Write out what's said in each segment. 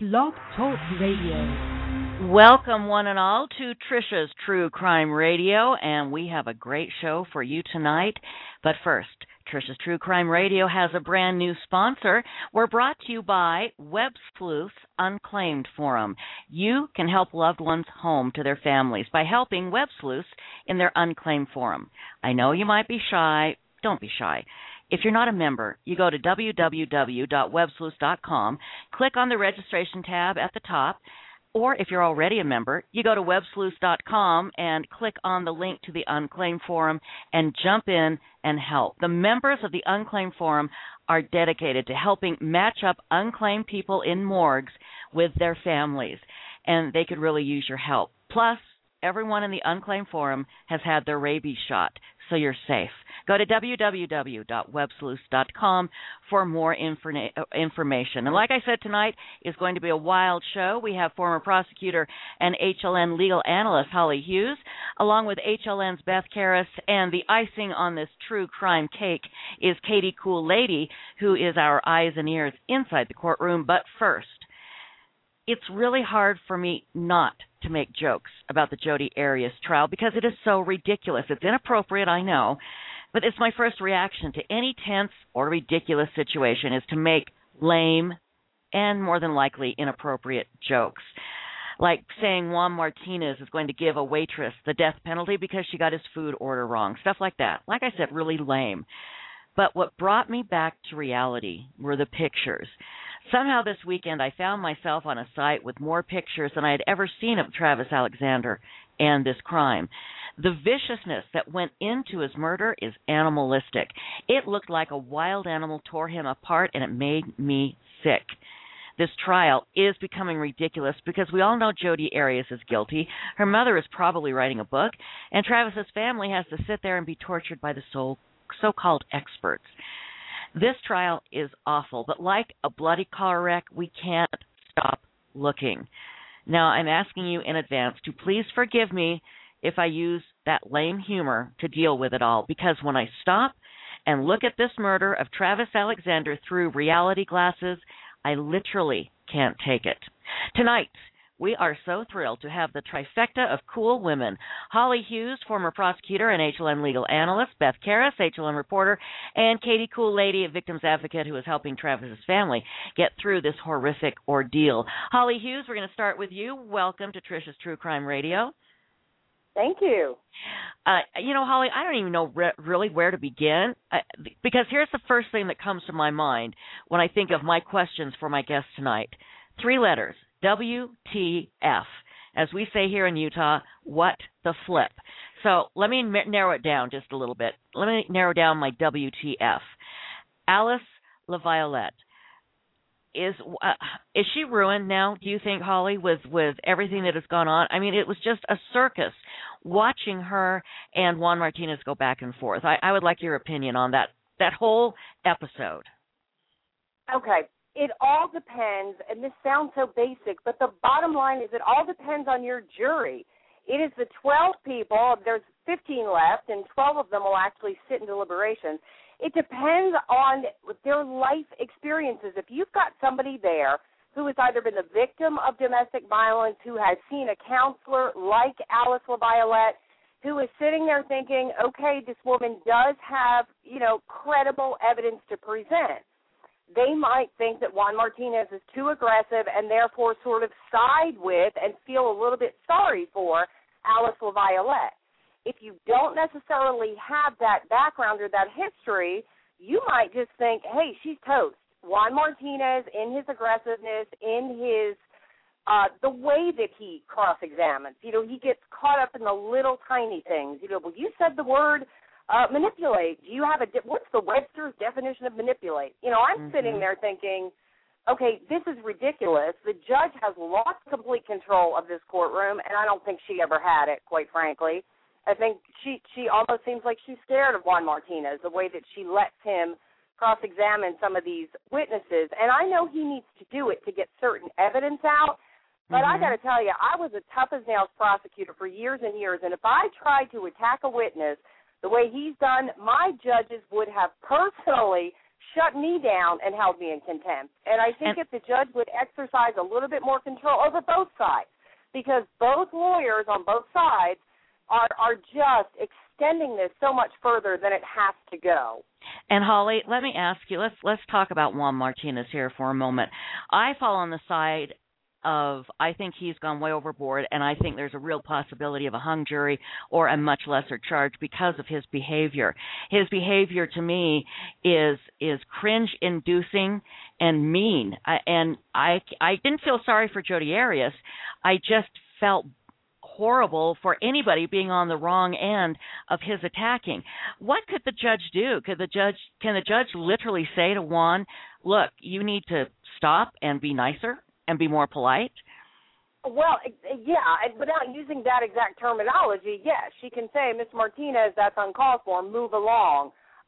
Blog Talk Radio. Welcome, one and all, to Trisha's True Crime Radio, and we have a great show for you tonight. But first, Trisha's True Crime Radio has a brand new sponsor. We're brought to you by Web Sleuth's Unclaimed Forum. You can help loved ones home to their families by helping Web Sleuths in their Unclaimed Forum. I know you might be shy. Don't be shy. If you're not a member, you go to www.websleuths.com, click on the registration tab at the top, or if you're already a member, you go to websleuths.com and click on the link to the Unclaimed Forum and jump in and help. The members of the Unclaimed Forum are dedicated to helping match up unclaimed people in morgues with their families, and they could really use your help. Plus, everyone in the Unclaimed Forum has had their rabies shot, so you're safe. Go to www.websleuths.com for more information. And like I said, tonight is going to be a wild show. We have former prosecutor and HLN legal analyst Holly Hughes, along with HLN's Beth Karas, and the icing on this true crime cake is Katie Cool Lady, who is our eyes and ears inside the courtroom. But first, it's really hard for me not to make jokes about the Jodi Arias trial because it is so ridiculous. It's inappropriate, I know, but it's my first reaction to any tense or ridiculous situation is to make lame and more than likely inappropriate jokes. Like saying Juan Martinez is going to give a waitress the death penalty because she got his food order wrong. Stuff like that. Like I said, really lame. But what brought me back to reality were the pictures. Somehow this weekend I found myself on a site with more pictures than I had ever seen of Travis Alexander and this crime. The viciousness that went into his murder is animalistic. It looked like a wild animal tore him apart, and it made me sick. This trial is becoming ridiculous because we all know Jodi Arias is guilty. Her mother is probably writing a book, and Travis's family has to sit there and be tortured by the so-called experts. This trial is awful, but like a bloody car wreck, we can't stop looking. Now, I'm asking you in advance to please forgive me if I use that lame humor to deal with it all, because when I stop and look at this murder of Travis Alexander through reality glasses, I literally can't take it. Tonight, we are so thrilled to have the trifecta of cool women. Holly Hughes, former prosecutor and HLN legal analyst, Beth Karas, HLN reporter, and Katie Cool Lady, a victim's advocate who is helping Travis's family get through this horrific ordeal. Holly Hughes, we're going to start with you. Welcome to Trisha's True Crime Radio. Thank you. Holly, I don't even know really where to begin because here's the first thing that comes to my mind when I think of my questions for my guest tonight. 3 letters, WTF. As we say here in Utah, what the flip? So let me narrow it down just a little bit. Let me narrow down my WTF. Alice LaViolette. Is she ruined now, do you think, Holly, with everything that has gone on? I mean, it was just a circus watching her and Juan Martinez go back and forth. I would like your opinion on that whole episode. Okay. It all depends, and this sounds so basic, but the bottom line is it all depends on your jury. It is the 12 people, there's 15 left, and 12 of them will actually sit in deliberations. It depends on their life experiences. If you've got somebody there who has either been the victim of domestic violence, who has seen a counselor like Alice LaViolette, who is sitting there thinking, okay, this woman does have, credible evidence to present, they might think that Juan Martinez is too aggressive and therefore sort of side with and feel a little bit sorry for Alice LaViolette. If you don't necessarily have that background or that history, you might just think, hey, she's toast. Juan Martinez, in his aggressiveness, in his the way that he cross-examines, he gets caught up in the little tiny things. Well, you said the word manipulate. Do you have what's the Webster's definition of manipulate? I'm sitting there thinking, okay, this is ridiculous. The judge has lost complete control of this courtroom, and I don't think she ever had it, quite frankly. I think she almost seems like she's scared of Juan Martinez, the way that she lets him cross-examine some of these witnesses. And I know he needs to do it to get certain evidence out, but I got to tell you, I was a tough-as-nails prosecutor for years and years, and if I tried to attack a witness the way he's done, my judges would have personally shut me down and held me in contempt. And I think if the judge would exercise a little bit more control over both sides, because both lawyers on both sides are just extending this so much further than it has to go. And Holly, let me ask you, let's talk about Juan Martinez here for a moment. I fall on the side of, I think he's gone way overboard, and I think there's a real possibility of a hung jury or a much lesser charge because of his behavior. His behavior to me is cringe-inducing and mean. I didn't feel sorry for Jodi Arias. I just felt horrible for anybody being on the wrong end of his attacking. What could the judge do? Can the judge literally say to Juan, look, you need to stop and be nicer and be more polite? Well, yeah, without using that exact terminology, yes, she can say, Ms. Martinez, that's uncalled for, move along,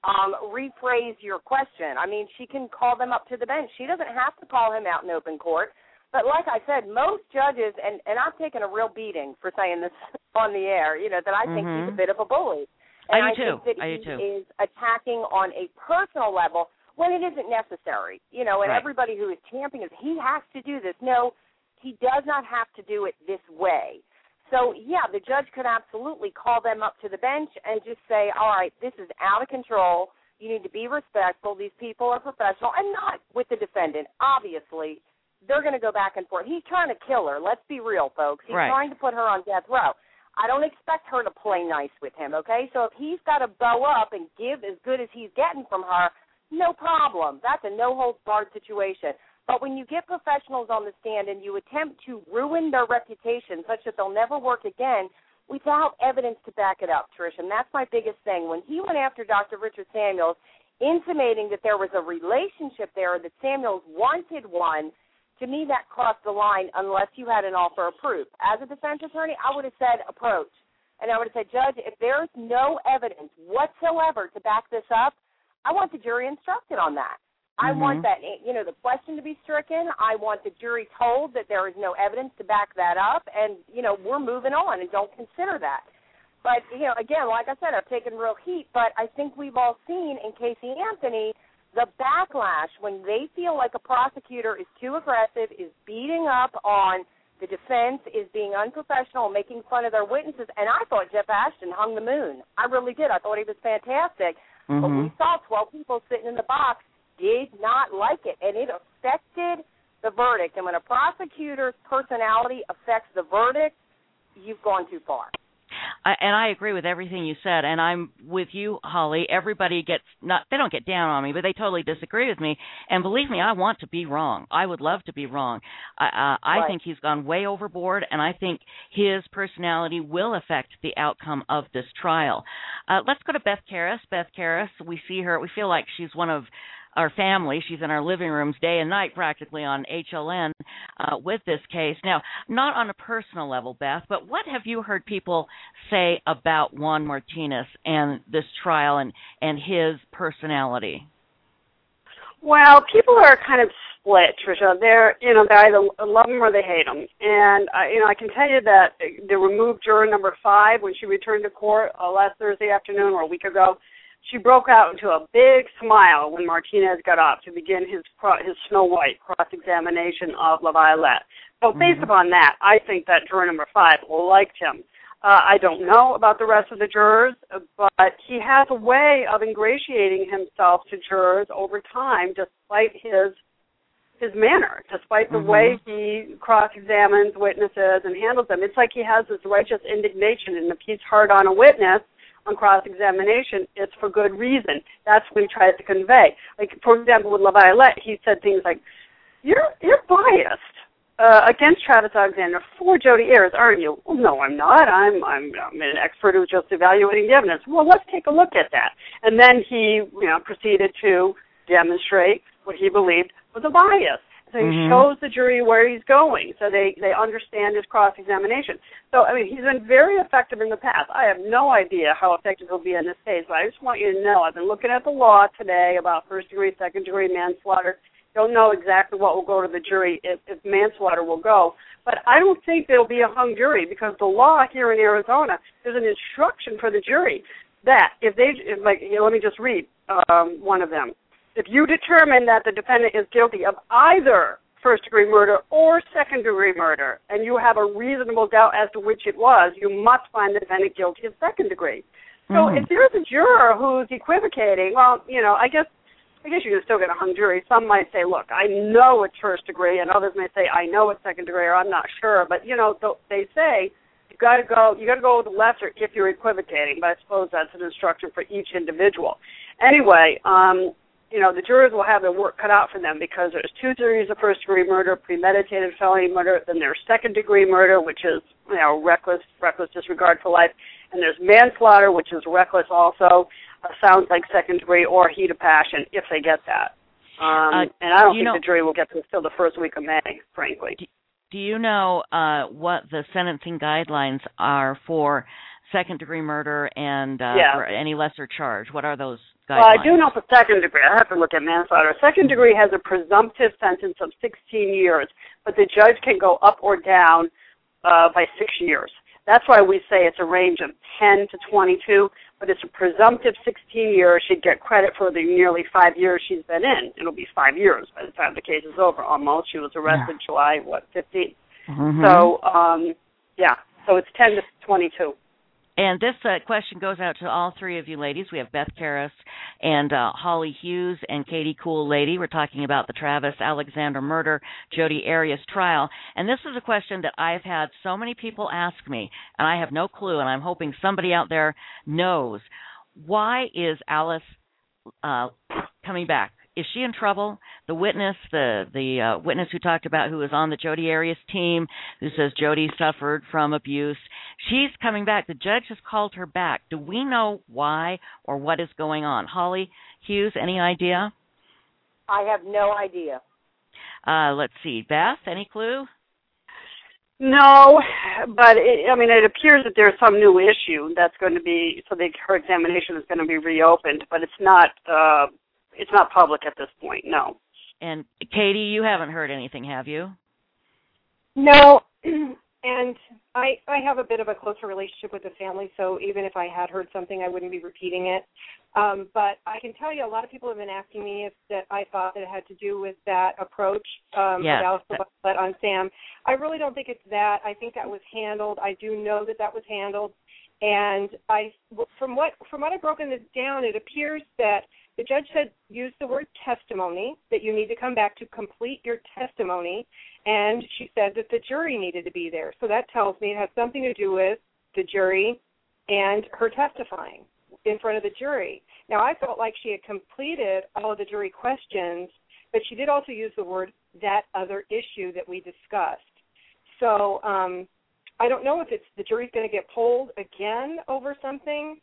rephrase your question. I mean, she can call them up to the bench. She doesn't have to call him out in open court. But like I said, most judges, and I've taken a real beating for saying this on the air, that I think he's a bit of a bully. And I do too. think that he is attacking on a personal level when it isn't necessary. And right. Everybody who is championing this, he has to do this. No, he does not have to do it this way. So, yeah, the judge could absolutely call them up to the bench and just say, all right, this is out of control. You need to be respectful. These people are professional, and not with the defendant, obviously. They're going to go back and forth. He's trying to kill her. Let's be real, folks. He's trying to put her on death row. I don't expect her to play nice with him, okay? So if he's got to bow up and give as good as he's getting from her, no problem. That's a no-holds-barred situation. But when you get professionals on the stand and you attempt to ruin their reputation such that they'll never work again without evidence to back it up, Trish, and that's my biggest thing. When he went after Dr. Richard Samuels, intimating that there was a relationship there, that Samuels wanted one, to me, that crossed the line unless you had an offer of proof. As a defense attorney, I would have said approach. And I would have said, Judge, if there's no evidence whatsoever to back this up, I want the jury instructed on that. I want that, the question to be stricken. I want the jury told that there is no evidence to back that up. And, we're moving on and don't consider that. But, again, like I said, I've taken real heat. But I think we've all seen in Casey Anthony the backlash when they feel like a prosecutor is too aggressive, is beating up on the defense, is being unprofessional, making fun of their witnesses. And I thought Jeff Ashton hung the moon. I really did. I thought he was fantastic. But we saw 12 people sitting in the box did not like it, and it affected the verdict. And when a prosecutor's personality affects the verdict, you've gone too far. And I agree with everything you said, and I'm with you, Holly. Everybody they don't get down on me, but they totally disagree with me. And believe me, I want to be wrong. I would love to be wrong. I think he's gone way overboard, and I think his personality will affect the outcome of this trial. Let's go to Beth Karas. Beth Karas, we see her. We feel like she's one of our family. She's in our living rooms day and night practically on HLN with this case. Now, not on a personal level, Beth, but what have you heard people say about Juan Martinez and this trial and his personality? Well, people are kind of split, Tricia. They're either love him or they hate him. And, I can tell you that the removed juror number 5, when she returned to court last Thursday afternoon or a week ago, she broke out into a big smile when Martinez got up to begin his Snow White cross-examination of LaViolette. So based upon that, I think that juror number 5 liked him. I don't know about the rest of the jurors, but he has a way of ingratiating himself to jurors over time, despite his manner, despite the way he cross-examines witnesses and handles them. It's like he has this righteous indignation, and if he's hard on a witness on cross-examination, it's for good reason. That's what he tries to convey. Like, for example, with LaViolette, he said things like, you're biased against Travis Alexander for Jodi Arias, aren't you? Well, no, I'm not. I'm an expert who's just evaluating the evidence. Well, let's take a look at that. And then he proceeded to demonstrate what he believed was a bias. So he shows the jury where he's going, so they understand his cross-examination. So, he's been very effective in the past. I have no idea how effective he'll be in this case, but I just want you to know, I've been looking at the law today about first-degree, second-degree manslaughter. Don't know exactly what will go to the jury if manslaughter will go. But I don't think there will be a hung jury because the law here in Arizona, there's an instruction for the jury that let me just read one of them. if you determine that the defendant is guilty of either first-degree murder or second-degree murder, and you have a reasonable doubt as to which it was, you must find the defendant guilty of second degree. So if there's a juror who's equivocating, well, I guess you can still get a hung jury. Some might say, look, I know it's first degree, and others may say, I know it's second degree, or I'm not sure. But, they say you got to go with the lesser if you're equivocating, but I suppose that's an instruction for each individual. Anyway, the jurors will have their work cut out for them because there's two degrees of first-degree murder, premeditated felony murder, then there's second-degree murder, which is, reckless disregard for life, and there's manslaughter, which is reckless also, sounds like second-degree, or heat of passion, if they get that. And I don't think the jury will get this until the first week of May, frankly. Do you know what the sentencing guidelines are for second-degree murder and for any lesser charge? What are those guidelines? Well, I do know for second degree. I have to look at manslaughter. Second degree has a presumptive sentence of 16 years, but the judge can go up or down by 6 years. That's why we say it's a range of 10 to 22, but it's a presumptive 16 years. She'd get credit for the nearly 5 years she's been in. It'll be 5 years by the time the case is over, almost. She was arrested July, 15th. Mm-hmm. So, so it's 10 to 22. And this question goes out to all three of you ladies. We have Beth Karas and Holly Hughes and Katie Cool-Lady. We're talking about the Travis Alexander murder, Jodi Arias trial. And this is a question that I've had so many people ask me, and I have no clue, and I'm hoping somebody out there knows. Why is Alice coming back? Is she in trouble? The witness, the witness who talked about who was on the Jodi Arias team, who says Jodi suffered from abuse, she's coming back. The judge has called her back. Do we know why or what is going on? Holly Hughes, any idea? I have no idea. Let's see. Beth, any clue? No, but it appears that there's some new issue that's going to be, so her examination is going to be reopened, but it's not public at this point, no. And Katie, you haven't heard anything, have you? No, and I have a bit of a closer relationship with the family, so even if I had heard something, I wouldn't be repeating it. But I can tell you a lot of people have been asking me if that I thought that it had to do with that approach of Alice on Sam. I really don't think it's that. I think that was handled. I do know that was handled. And from what I've broken this down, it appears that the judge said use the word testimony, that you need to come back to complete your testimony, and she said that the jury needed to be there. So that tells me it has something to do with the jury and her testifying in front of the jury. Now, I felt like she had completed all of the jury questions, but she did also use the word that other issue that we discussed. So I don't know if it's the jury's going to get polled again over something.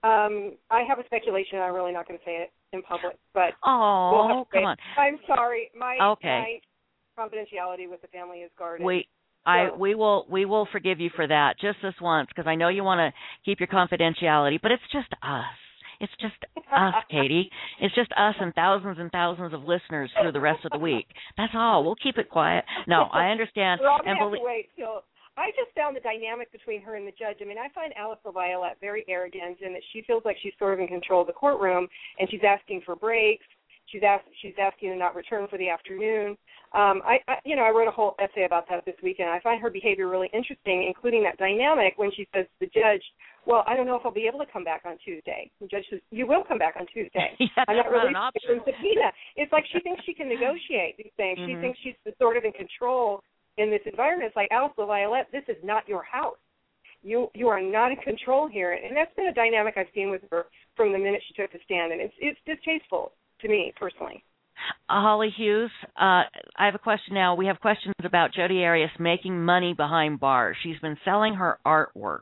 I have a speculation. I'm really not going to say it in public, but come on. I'm sorry. My confidentiality with the family is guarded. We will forgive you for that just this once, because I know you want to keep your confidentiality, but it's just us. It's just us, Katie. It's just us and thousands of listeners through the rest of the week. That's all. We'll keep it quiet. No, I understand. We're all going to have to wait till. I just found the dynamic between her and the judge. I mean, I find Alice LaViolette very arrogant in that she feels like she's sort of in control of the courtroom, and she's asking for breaks. She's asking to not return for the afternoon. I wrote a whole essay about that this weekend. I find her behavior really interesting, including that dynamic when she says to the judge, well, I don't know if I'll be able to come back on Tuesday. The judge says, you will come back on Tuesday. I'm not really from subpoena. It's like she thinks she can negotiate these things. Mm-hmm. She thinks she's sort of in control in this environment. It's like, Alice LaViolette, this is not your house. You are not in control here. And that's been a dynamic I've seen with her from the minute she took the stand. And it's distasteful to me personally. Holly Hughes, I have a question now. We have questions about Jodi Arias making money behind bars. She's been selling her artwork.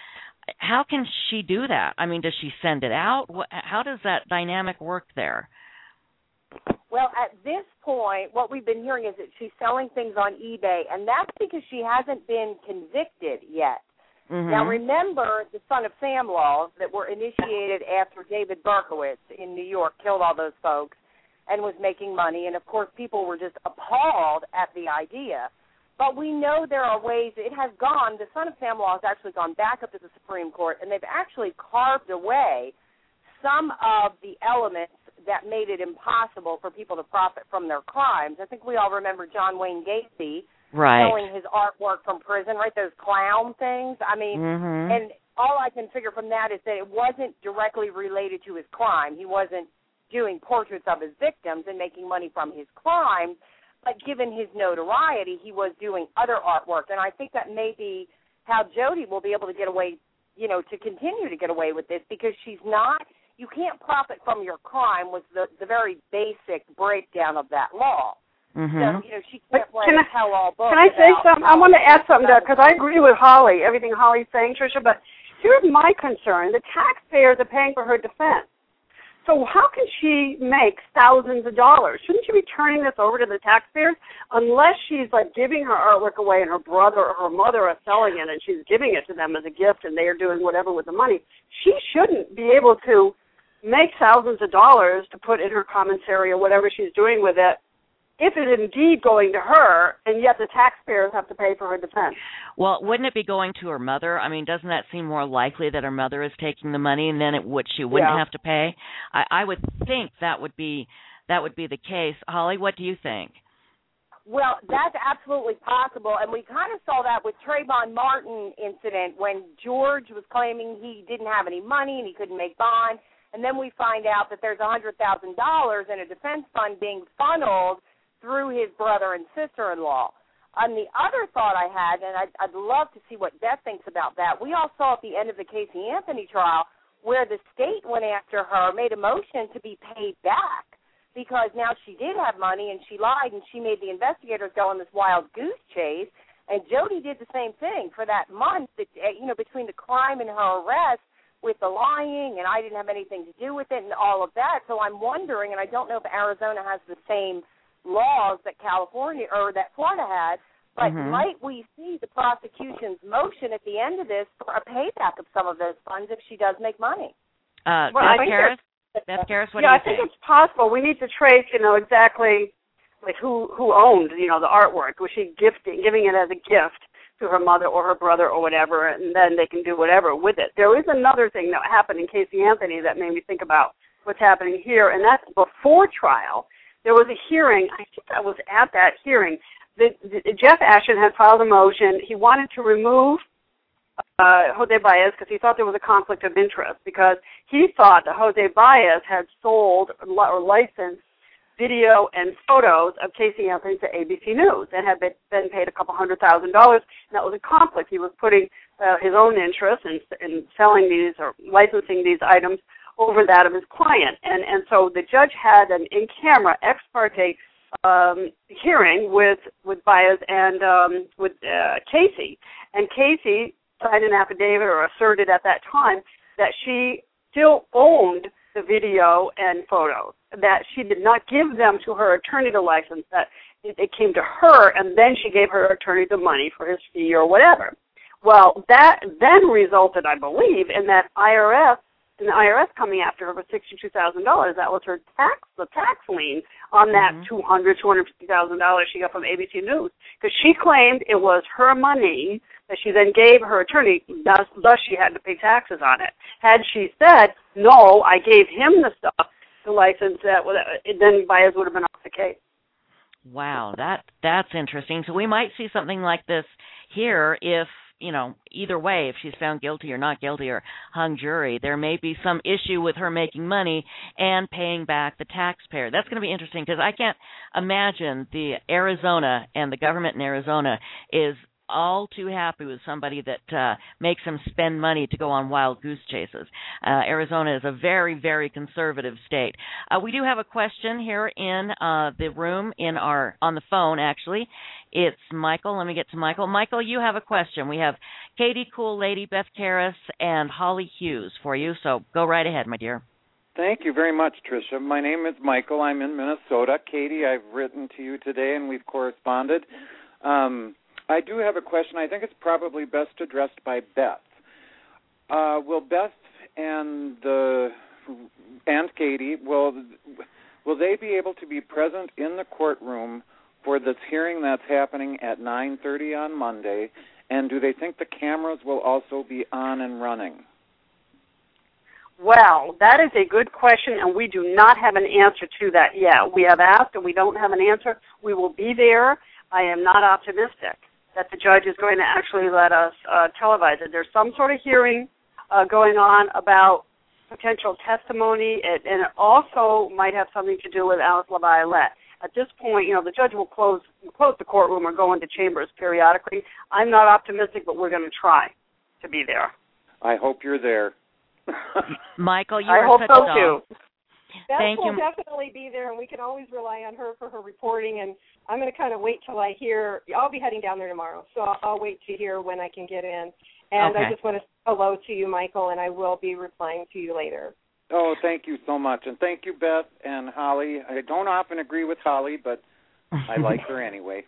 How can she do that? I mean, does she send it out? How does that dynamic work there? Well, at this point, what we've been hearing is that she's selling things on eBay, and that's because she hasn't been convicted yet. Mm-hmm. Now, remember the Son of Sam laws that were initiated after David Berkowitz in New York killed all those folks and was making money, and, of course, people were just appalled at the idea. But we know there are ways it has gone. The Son of Sam law has actually gone back up to the Supreme Court, and they've actually carved away some of the elements that made it impossible for people to profit from their crimes. I think we all remember John Wayne Gacy selling his artwork from prison, right, those clown things. I mean, and all I can figure from that is that it wasn't directly related to his crime. He wasn't doing portraits of his victims and making money from his crimes, but given his notoriety, he was doing other artwork. And I think that may be how Jodi will be able to get away, you know, to continue to get away with this, because she's not, you can't profit from your crime was the very basic breakdown of that law. So, you know, she can't play a tell-all book. Can I say something? I want to add something to that, because I agree with Holly, everything Holly's saying, Tricia, but here's my concern. The taxpayers are paying for her defense. So how can she make thousands of dollars? Shouldn't she be turning this over to the taxpayers? Unless she's like giving her artwork away and her brother or her mother are selling it and she's giving it to them as a gift and they are doing whatever with the money, she shouldn't be able to make thousands of dollars to put in her commissary or whatever she's doing with it, if it is indeed going to her, and yet the taxpayers have to pay for her defense. Well, wouldn't it be going to her mother? I mean, doesn't that seem more likely that her mother is taking the money, and then she wouldn't have to pay? I would think that would be the case. Holly, what do you think? Well, that's absolutely possible, and we kind of saw that with Trayvon Martin incident when George was claiming he didn't have any money and he couldn't make bond, and then we find out that there's $100,000 in a defense fund being funneled through his brother and sister-in-law. And the other thought I had, and I'd love to see what Beth thinks about that, we all saw at the end of the Casey Anthony trial where the state went after her, made a motion to be paid back because now she did have money and she lied and she made the investigators go on this wild goose chase. And Jodi did the same thing for that month, between the crime and her arrest with the lying and I didn't have anything to do with it and all of that. So I'm wondering, and I don't know if Arizona has the same laws that California or that Florida had, but might we see the prosecution's motion at the end of this for a payback of some of those funds if she does make money? Beth Karas, what do you think? I think it's possible. We need to trace, exactly like who owned, the artwork. Was she giving it as a gift to her mother or her brother or whatever, and then they can do whatever with it. There is another thing that happened in Casey Anthony that made me think about what's happening here, and that's before trial. There was a hearing. I think I was at that hearing. Jeff Ashton had filed a motion. He wanted to remove Jose Baez because he thought there was a conflict of interest because he thought that Jose Baez had sold or licensed video and photos of Casey Anthony to ABC News and had been paid $200,000, and that was a conflict. He was putting his own interest in selling these or licensing these items over that of his client. And so the judge had an in-camera ex parte hearing with Baez and with Casey. And Casey signed an affidavit or asserted at that time that she still owned the video and photos, that she did not give them to her attorney to license, that it came to her and then she gave her attorney the money for his fee or whatever. Well, that then resulted, I believe, in that the IRS coming after her for $62,000. That was the tax lien on that $250,000 she got from ABC News, because she claimed it was her money that she then gave her attorney, thus she had to pay taxes on it. Had she said, no, I gave him the stuff to license that, then Baez would have been off the case. Wow, that's interesting. So we might see something like this here if, either way, if she's found guilty or not guilty or hung jury, there may be some issue with her making money and paying back the taxpayer. That's going to be interesting because I can't imagine the Arizona and the government in Arizona is all too happy with somebody that makes them spend money to go on wild goose chases. Arizona is a very, very conservative state. We do have a question here in the room on the phone, actually. It's Michael. Let me get to Michael. Michael, you have a question. We have Katie Cool Lady, Beth Karas, and Holly Hughes for you, so go right ahead, my dear. Thank you very much, Tricia. My name is Michael. I'm in Minnesota. Katie, I've written to you today, and we've corresponded. I do have a question. I think it's probably best addressed by Beth. Will Beth and Katie, will they be able to be present in the courtroom for this hearing that's happening at 9:30 on Monday? And do they think the cameras will also be on and running? Well, that is a good question, and we do not have an answer to that yet. We have asked, and we don't have an answer. We will be there. I am not optimistic that the judge is going to actually let us televise it. There's some sort of hearing going on about potential testimony, and it also might have something to do with Alice LaViolette. At this point, the judge will close the courtroom or go into chambers periodically. I'm not optimistic, but we're going to try to be there. I hope you're there. Michael, you I are hope such so a doll. too. Beth Thank will you. definitely be there, and we can always rely on her for her reporting. And I'm going to kind of wait till I hear. I'll be heading down there tomorrow, so I'll wait to hear when I can get in. And Okay. I just want to say hello to you, Michael, and I will be replying to you later. Oh, thank you so much. And thank you, Beth and Holly. I don't often agree with Holly, but I like her anyway.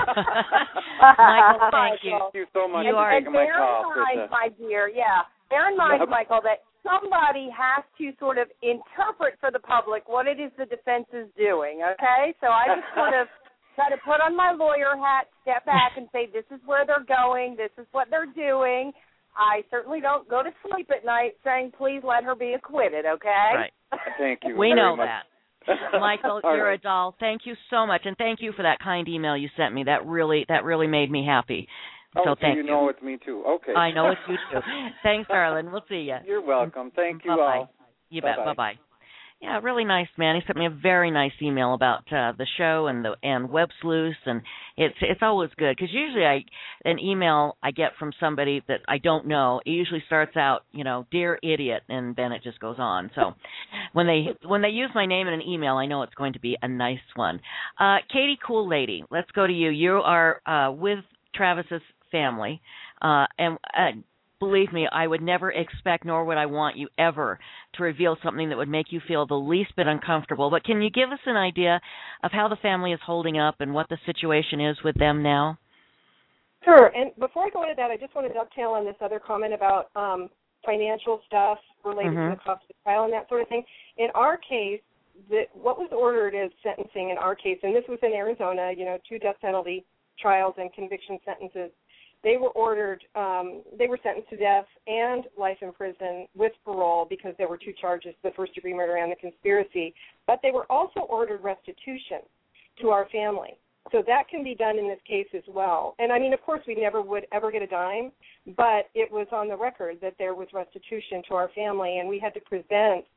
Michael, thank you. Thank you so much You for are- taking my call, bear in mind, Tricia. my dear, bear in mind, Yep. Michael, that somebody has to sort of interpret for the public what it is the defense is doing, okay? So I just sort of try to put on my lawyer hat, step back, and say, this is where they're going, this is what they're doing. I certainly don't go to sleep at night saying, please let her be acquitted, okay? Right. Thank you. We very know much. that. Michael, All you're right. a doll. Thank you so much, and thank you for that kind email you sent me. That really made me happy. So thank you know it's me too. Okay. I know it's you too. Thanks, darling. We'll see you. You're welcome. Thank you Bye-bye. all. You bet. Bye-bye. Bye-bye. Yeah, really nice man. He sent me a very nice email about the show and Web Sleuths, and it's always good because usually an email I get from somebody that I don't know, it usually starts out, dear idiot, and then it just goes on. So when they use my name in an email, I know it's going to be a nice one. Katie Cool Lady, let's go to you. You are with Travis's family, and believe me, I would never expect, nor would I want you ever to reveal something that would make you feel the least bit uncomfortable. But can you give us an idea of how the family is holding up and what the situation is with them now? Sure. And before I go into that, I just want to dovetail on this other comment about financial stuff related to the cost of the trial and that sort of thing. In our case, what was ordered as sentencing in our case, and this was in Arizona, 2 death penalty trials and conviction sentences. They were ordered, they were sentenced to death and life in prison with parole because there were 2 charges, the first-degree murder and the conspiracy. But they were also ordered restitution to our family. So that can be done in this case as well. And, I mean, of course, we never would ever get a dime, but it was on the record that there was restitution to our family, and we had to present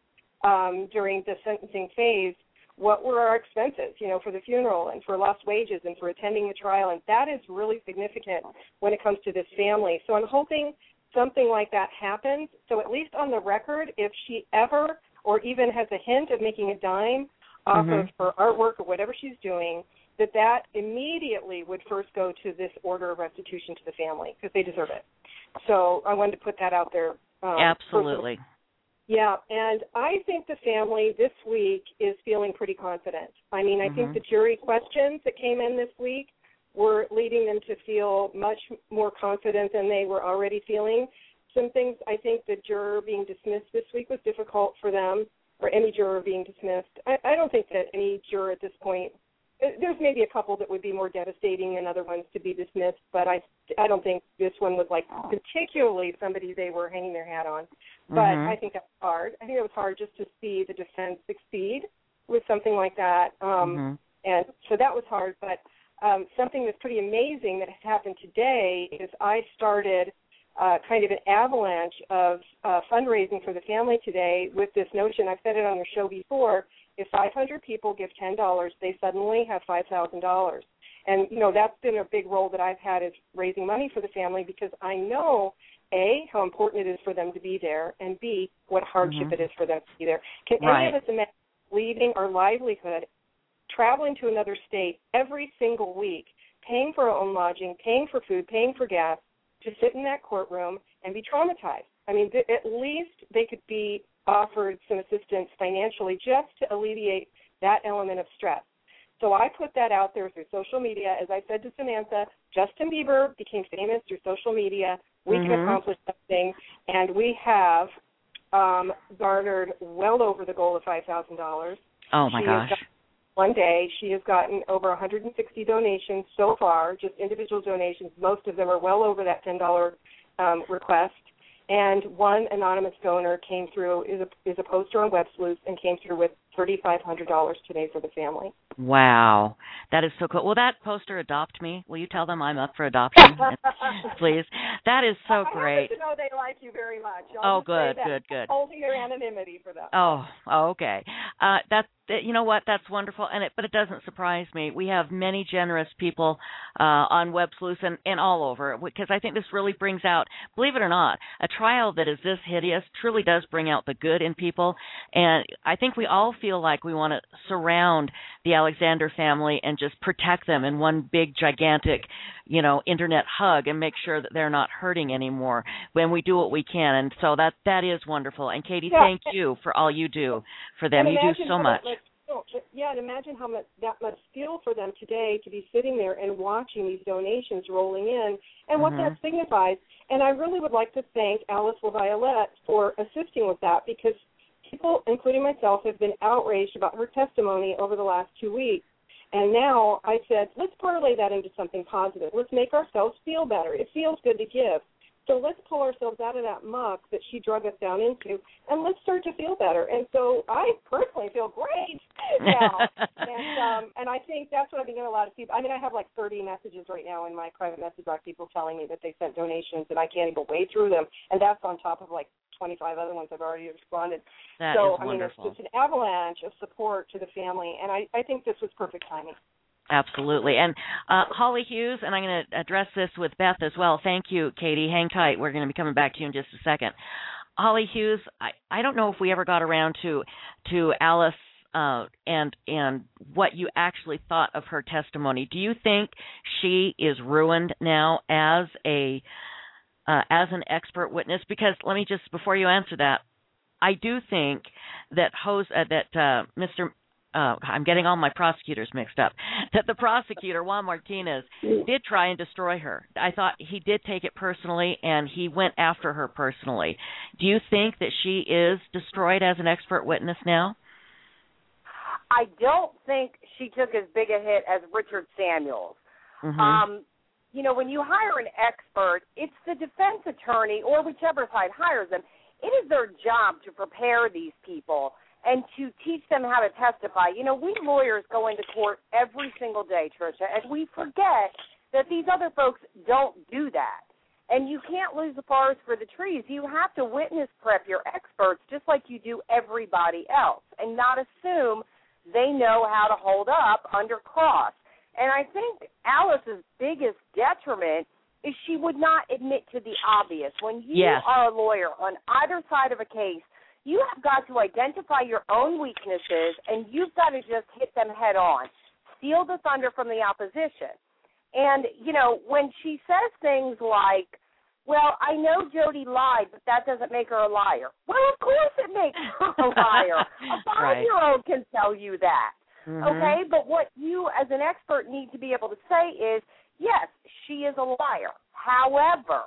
during the sentencing phase what were our expenses, for the funeral and for lost wages and for attending the trial, and that is really significant when it comes to this family. So I'm hoping something like that happens. So at least on the record, if she ever or even has a hint of making a dime off of her artwork or whatever she's doing, that immediately would first go to this order of restitution to the family because they deserve it. So I wanted to put that out there. Absolutely. Personally. Yeah, and I think the family this week is feeling pretty confident. I mean, I think the jury questions that came in this week were leading them to feel much more confident than they were already feeling. Some things, I think the juror being dismissed this week was difficult for them, or any juror being dismissed. I don't think that any juror at this point, there's maybe a couple that would be more devastating than other ones to be dismissed, but I don't think this one was like particularly somebody they were hanging their hat on. But I think that's hard. I think it was hard just to see the defense succeed with something like that. And so that was hard. But something that's pretty amazing that has happened today is I started kind of an avalanche of fundraising for the family today with this notion. I've said it on the show before. If 500 people give $10, they suddenly have $5,000. And, that's been a big role that I've had is raising money for the family because I know, A, how important it is for them to be there, and B, what hardship it is for them to be there. Can any of us imagine leaving our livelihood, traveling to another state every single week, paying for our own lodging, paying for food, paying for gas, to sit in that courtroom and be traumatized? I mean, at least they could be offered some assistance financially just to alleviate that element of stress. So I put that out there through social media. As I said to Samantha, Justin Bieber became famous through social media. We can accomplish something, and we have garnered well over the goal of $5,000. Oh, my gosh. One day, she has gotten over 160 donations so far, just individual donations. Most of them are well over that $10 request. And one anonymous donor came through, is a poster on WebSleuth, and came through with $3,500 today for the family. Wow. That is so cool. Will that poster adopt me? Will you tell them I'm up for adoption? Please. That is so great. I happen to know they like you very much. Oh, good. Holding your anonymity for that. Oh, okay. You know what? That's wonderful. But it doesn't surprise me. We have many generous people on WebSleuth and all over, because I think this really brings out, believe it or not, a trial that is this hideous truly does bring out the good in people. And I think we all feel like we want to surround the Alexander family and just protect them in one big, gigantic, internet hug and make sure that they're not hurting anymore when we do what we can. And so that is wonderful. And Katie, thank you for all you do for them. You do so much. And imagine how much that must feel for them today to be sitting there and watching these donations rolling in, and what that signifies. And I really would like to thank Alice LaViolette for assisting with that, because people, including myself, have been outraged about her testimony over the last 2 weeks. And now I said, let's parlay that into something positive. Let's make ourselves feel better. It feels good to give. So let's pull ourselves out of that muck that she drug us down into, and let's start to feel better. And so I personally feel great now. And I think that's what I've been getting a lot of people. I mean, I have like 30 messages right now in my private message box, people telling me that they sent donations, and I can't even wade through them. And that's on top of like 25 other ones I've already responded. That is wonderful. I mean, it's just an avalanche of support to the family, and I think this was perfect timing. Absolutely. And Holly Hughes, and I'm going to address this with Beth as well. Thank you, Katie. Hang tight. We're going to be coming back to you in just a second. Holly Hughes, I don't know if we ever got around to Alice and what you actually thought of her testimony. Do you think she is ruined now as an expert witness? Because let me just, before you answer that, I do think that Mr. I'm getting all my prosecutors mixed up, that the prosecutor, Juan Martinez, did try and destroy her. I thought he did take it personally, and he went after her personally. Do you think that she is destroyed as an expert witness now? I don't think she took as big a hit as Richard Samuels. When you hire an expert, it's the defense attorney or whichever side hires them. It is their job to prepare these people and to teach them how to testify. We lawyers go into court every single day, Tricia, and we forget that these other folks don't do that. And you can't lose the forest for the trees. You have to witness prep your experts just like you do everybody else, and not assume they know how to hold up under cross. And I think Alice's biggest detriment is she would not admit to the obvious. When you are a lawyer on either side of a case, you have got to identify your own weaknesses, and you've got to just hit them head on. Steal the thunder from the opposition. And, when she says things like, well, I know Jody lied, but that doesn't make her a liar. Well, of course it makes her a liar. A 5-year-old can tell you that. Okay? But what you as an expert need to be able to say is, yes, she is a liar. However,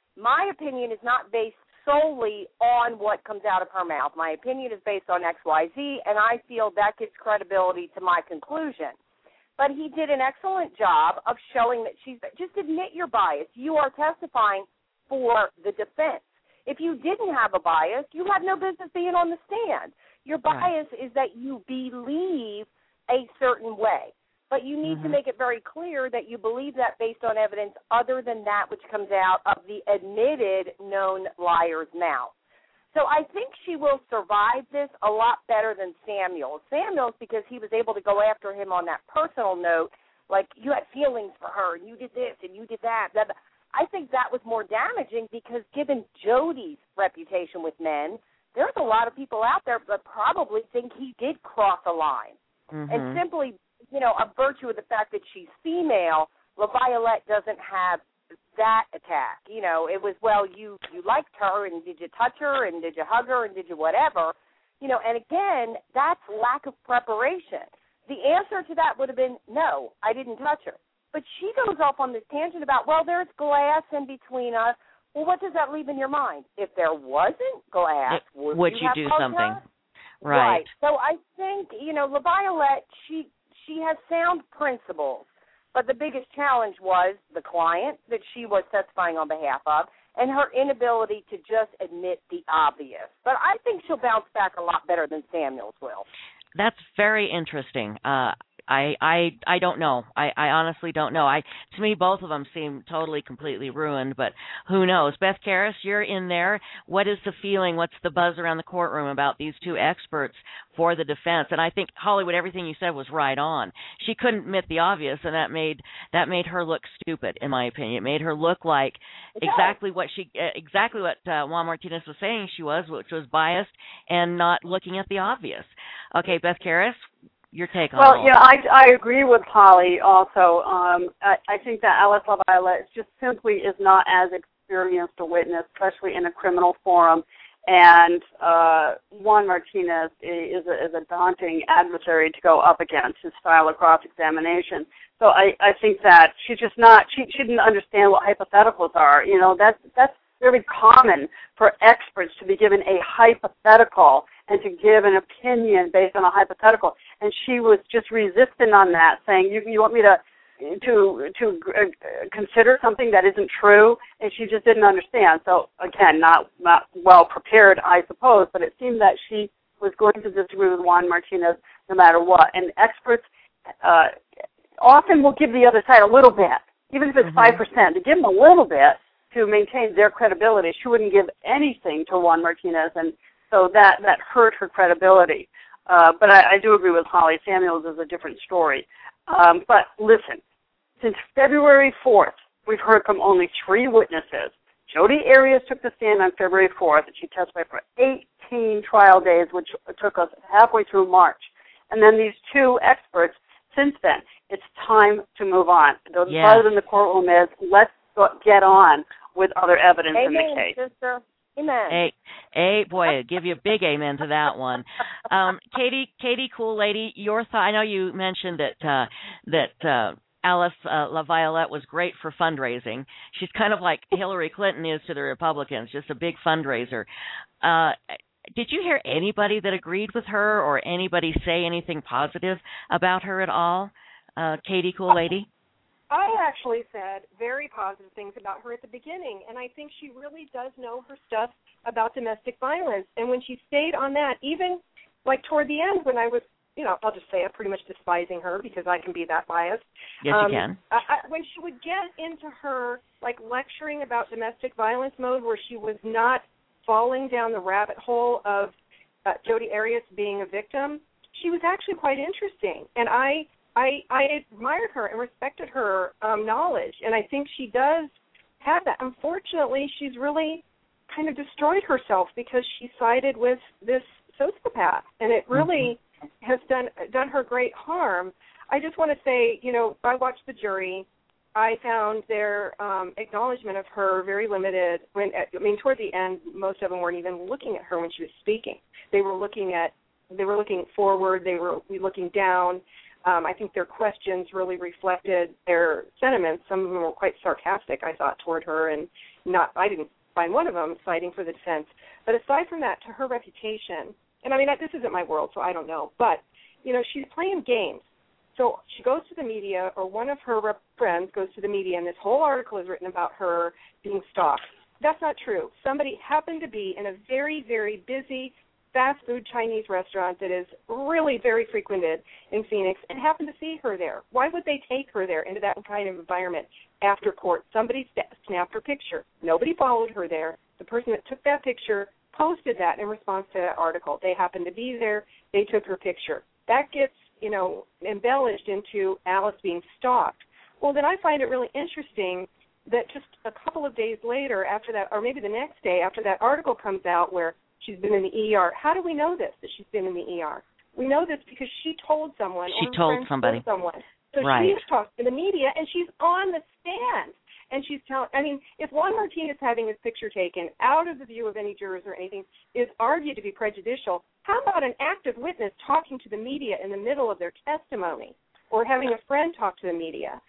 my opinion is not based solely on what comes out of her mouth. My opinion is based on X, Y, Z, and I feel that gives credibility to my conclusion. But he did an excellent job of showing that just admit your bias. You are testifying for the defense. If you didn't have a bias, you have no business being on the stand. Your bias is that you believe a certain way. But you need to make it very clear that you believe that based on evidence other than that which comes out of the admitted known liar's mouth. So I think she will survive this a lot better than Samuels. Samuels, because he was able to go after him on that personal note, like you had feelings for her and you did this and you did that. I think that was more damaging because given Jody's reputation with men, there's a lot of people out there that probably think he did cross a line. And simply, a virtue of the fact that she's female, LaViolette doesn't have that attack. It was, well, you liked her, and did you touch her, and did you hug her, and did you whatever? And again, that's lack of preparation. The answer to that would have been, no, I didn't touch her. But she goes off on this tangent about, well, there's glass in between us. Well, what does that leave in your mind? If there wasn't glass, would you do something? Her? Right. So I think, LaViolette, she has sound principles, but the biggest challenge was the client that she was testifying on behalf of, and her inability to just admit the obvious. But I think she'll bounce back a lot better than Samuels will. That's very interesting. I don't know. I honestly don't know. To me, both of them seem totally, completely ruined, but who knows? Beth Karas, you're in there. What is the feeling? What's the buzz around the courtroom about these two experts for the defense? And I think, Hollywood, everything you said was right on. She couldn't admit the obvious, and that made her look stupid, in my opinion. It made her look like exactly what Juan Martinez was saying she was, which was biased and not looking at the obvious. Okay, Beth Karas, your take on Well, I agree with Holly also. I think that Alice LaViolette just simply is not as experienced a witness, especially in a criminal forum. And Juan Martinez is a daunting adversary to go up against, his style of cross-examination. So I think that she's just not, she didn't understand what hypotheticals are. You know, that's very common for experts to be given a hypothetical and to give an opinion based on a hypothetical. And she was just resistant on that, saying, you want me to consider something that isn't true? And she just didn't understand. So, again, not well prepared, I suppose, but it seemed that she was going to disagree with Juan Martinez no matter what. And experts often will give the other side a little bit, even if it's 5%, to give them a little bit to maintain their credibility. She wouldn't give anything to Juan Martinez, and so that hurt her credibility. But I do agree with Holly. Samuels is a different story. But listen, since February 4th, we've heard from only 3 witnesses. Jodi Arias took the stand on February 4th, and she testified for 18 trial days, which took us halfway through March. And then these 2 experts since then. It's time to move on. The buzz in the courtroom is, let's get on with other evidence in the case. Sister. Amen. Hey, boy, give you a big amen to that one. Katie, cool lady, your thought. I know you mentioned that Alice LaViolette was great for fundraising. She's kind of like Hillary Clinton is to the Republicans, just a big fundraiser. Did you hear anybody that agreed with her or anybody say anything positive about her at all? Katie, cool lady? I actually said very positive things about her at the beginning, and I think she really does know her stuff about domestic violence. And when she stayed on that, even like toward the end when I was, I'll just say it, pretty much despising her because I can be that biased. Yes, you can. When she would get into her, like, lecturing about domestic violence mode where she was not falling down the rabbit hole of Jodi Arias being a victim, she was actually quite interesting. And I admired her and respected her knowledge, and I think she does have that. Unfortunately, she's really kind of destroyed herself because she sided with this sociopath, and it really has done her great harm. I just want to say, I watched the jury. I found their acknowledgement of her very limited. Toward the end, most of them weren't even looking at her when she was speaking. They were looking forward. They were looking down. I think their questions really reflected their sentiments. Some of them were quite sarcastic, I thought, toward her, and I didn't find one of them fighting for the defense. But aside from that, to her reputation, and this isn't my world, so I don't know, but, she's playing games. So she goes to the media, or one of her friends goes to the media, and this whole article is written about her being stalked. That's not true. Somebody happened to be in a very, very busy fast food Chinese restaurant that is really very frequented in Phoenix and happened to see her there. Why would they take her there into that kind of environment after court? Somebody snapped her picture. Nobody followed her there. The person that took that picture posted that in response to that article. They happened to be there. They took her picture. That gets, embellished into Alice being stalked. Well, then I find it really interesting that just a couple of days later after that, or maybe the next day after that article comes out where she's been in the ER. How do we know this, that she's been in the ER? We know this because she told someone. She told somebody. So right. She's talking to the media, and she's on the stand. And she's telling, if Juan Martinez having his picture taken out of the view of any jurors or anything is argued to be prejudicial, how about an active witness talking to the media in the middle of their testimony or having a friend talk to the media?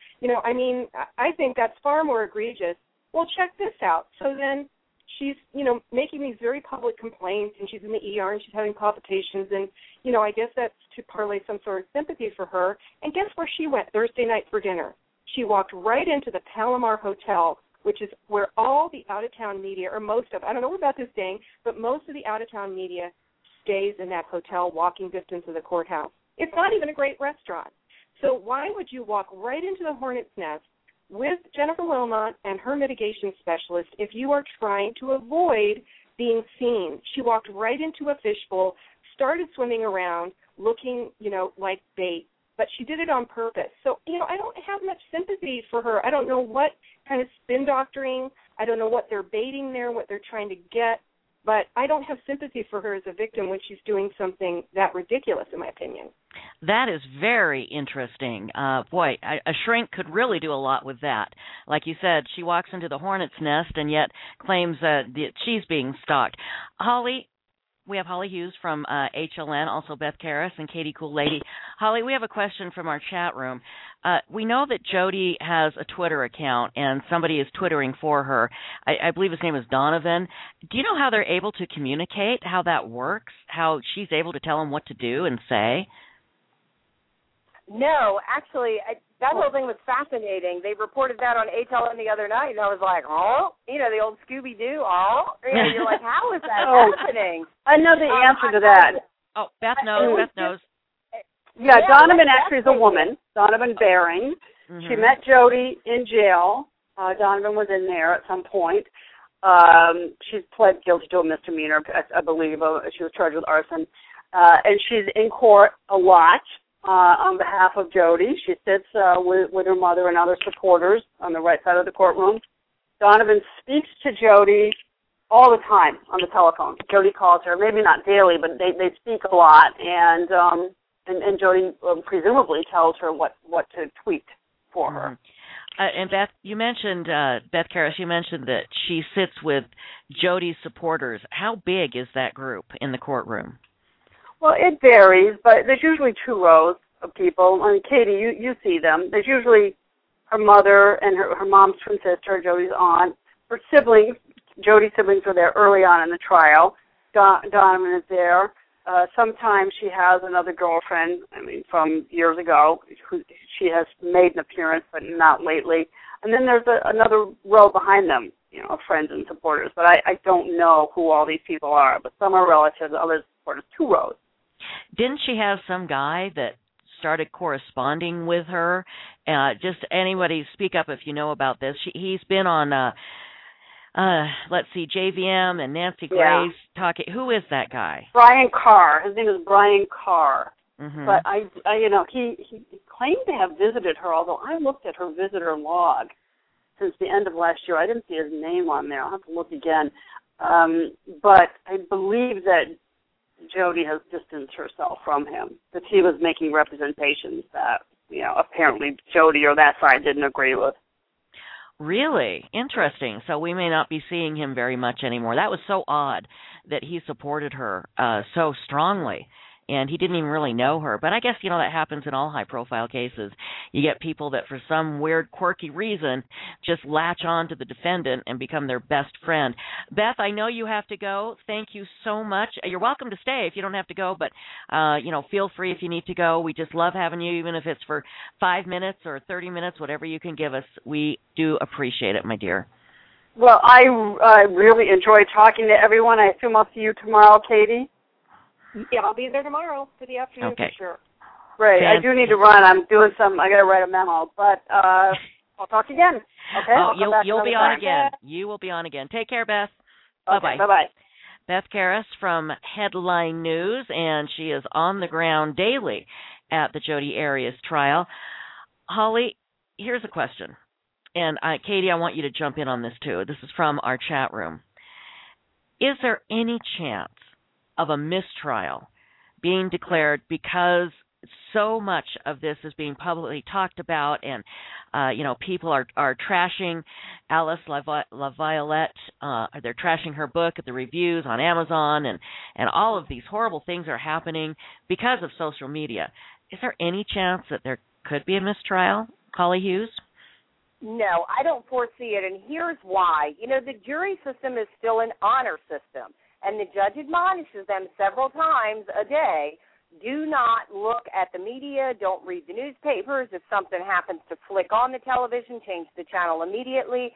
I think that's far more egregious. Well, check this out. So then she's, making these very public complaints, and she's in the ER, and she's having palpitations, and, I guess that's to parlay some sort of sympathy for her. And guess where she went Thursday night for dinner? She walked right into the Palomar Hotel which is where all the out-of-town media, or most of, I don't know about this thing, but most of the out-of-town media stays in that hotel, walking distance of the courthouse. It's not even a great restaurant. So why would you walk right into the hornet's nest with Jennifer Wilmot and her mitigation specialist if you are trying to avoid being seen? She walked right into a fishbowl, started swimming around, looking, like bait, but she did it on purpose. So, I don't have much sympathy for her. I don't know what kind of spin doctoring, I don't know what they're baiting there, what they're trying to get, but I don't have sympathy for her as a victim when she's doing something that ridiculous, in my opinion. That is very interesting. Boy, a shrink could really do a lot with that. Like you said, she walks into the hornet's nest and yet claims that she's being stalked. Holly, we have Holly Hughes from HLN, also Beth Karas and Katie Cool Lady. Holly, we have a question from our chat room. We know that Jodi has a Twitter account and somebody is Twittering for her. I believe his name is Donovan. Do you know how they're able to communicate, how that works, how she's able to tell him what to do and say? No, actually, that whole thing was fascinating. They reported that on HLN the other night, and I was like, oh, the old Scooby-Doo, oh. You're like, how is that happening? I know the answer to that. Oh, Beth knows. Beth knows. Yeah, Donovan actually is a woman, Donovan Baring. Mm-hmm. She met Jodi in jail. Donovan was in there at some point. She's pled guilty to a misdemeanor, I believe. She was charged with arson. And she's in court a lot. On behalf of Jodi. She sits with her mother and other supporters on the right side of the courtroom. Donovan speaks to Jodi all the time on the telephone. Jodi calls her, maybe not daily, but they speak a lot, and Jodi presumably tells her what to tweet for her. And Beth, you mentioned, Beth Karas, you mentioned that she sits with Jodi's supporters. How big is that group in the courtroom? Well, it varies, but there's usually 2 rows of people. I mean, Katie, you see them. There's usually her mother and her mom's twin sister, Jodi's aunt. Her siblings, Jodi's siblings were there early on in the trial. Donovan is there. Sometimes she has another girlfriend, from years ago, who she has made an appearance, but not lately. And then there's another row behind them, friends and supporters. But I don't know who all these people are. But some are relatives, others supporters, 2 rows. Didn't she have some guy that started corresponding with her? Just anybody speak up if you know about this. He's been on, let's see, JVM and Nancy Grace talking. Who is that guy? Brian Carr. His name is Brian Carr. Mm-hmm. But he claimed to have visited her, although I looked at her visitor log since the end of last year. I didn't see his name on there. I'll have to look again. But I believe that Jodi has distanced herself from him, that he was making representations that, apparently Jodi or that side didn't agree with. Really? Interesting. So we may not be seeing him very much anymore. That was so odd that he supported her so strongly. And he didn't even really know her. But I guess, that happens in all high-profile cases. You get people that for some weird, quirky reason just latch on to the defendant and become their best friend. Beth, I know you have to go. Thank you so much. You're welcome to stay if you don't have to go, but, feel free if you need to go. We just love having you, even if it's for 5 minutes or 30 minutes, whatever you can give us. We do appreciate it, my dear. Well, I really enjoyed talking to everyone. I assume I'll see you tomorrow, Katie. Yeah, I'll be there tomorrow for the afternoon for sure. Right. I do need to run. I'm doing I got to write a memo, but I'll talk again. Okay? Oh, you'll be on again. You will be on again. Take care, Beth. Bye-bye. Okay, bye-bye. Beth Karas from Headline News, and she is on the ground daily at the Jodi Arias trial. Holly, here's a question. And Katie, I want you to jump in on this too. This is from our chat room. Is there any chance of a mistrial being declared because so much of this is being publicly talked about, and people are trashing Alice LaViolette. They're trashing her book at the reviews on Amazon, and all of these horrible things are happening because of social media. Is there any chance that there could be a mistrial, Holly Hughes? No, I don't foresee it, and here's why. The jury system is still an honor system, and the judge admonishes them several times a day, do not look at the media, don't read the newspapers. If something happens to flick on the television, change the channel immediately.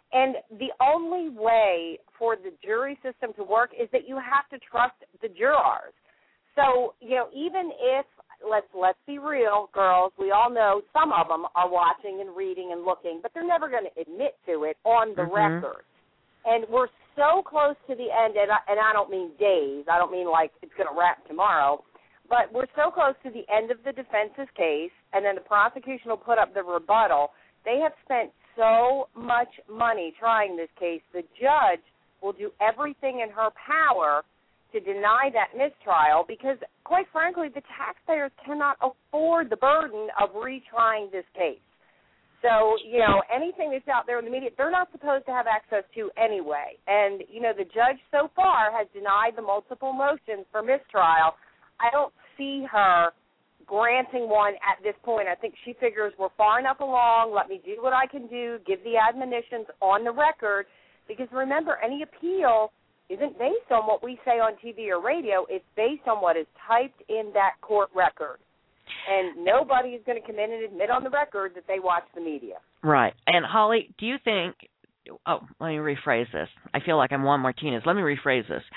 And the only way for the jury system to work is that you have to trust the jurors. So, even if, let's be real, girls, we all know some of them are watching and reading and looking, but they're never going to admit to it on the record. And we're so close to the end, and I don't mean days. I don't mean like it's going to wrap tomorrow. But we're so close to the end of the defense's case, and then the prosecution will put up the rebuttal. They have spent so much money trying this case. The judge will do everything in her power to deny that mistrial because, quite frankly, the taxpayers cannot afford the burden of retrying this case. So, anything that's out there in the media, they're not supposed to have access to anyway. And, the judge so far has denied the multiple motions for mistrial. I don't see her granting one at this point. I think she figures we're far enough along, let me do what I can do, give the admonitions on the record, because remember, any appeal isn't based on what we say on TV or radio. It's based on what is typed in that court record. And nobody is going to come in and admit on the record that they watched the media. Right. And, Holly, do you think – let me rephrase this. I feel like I'm Juan Martinez. Let me rephrase this.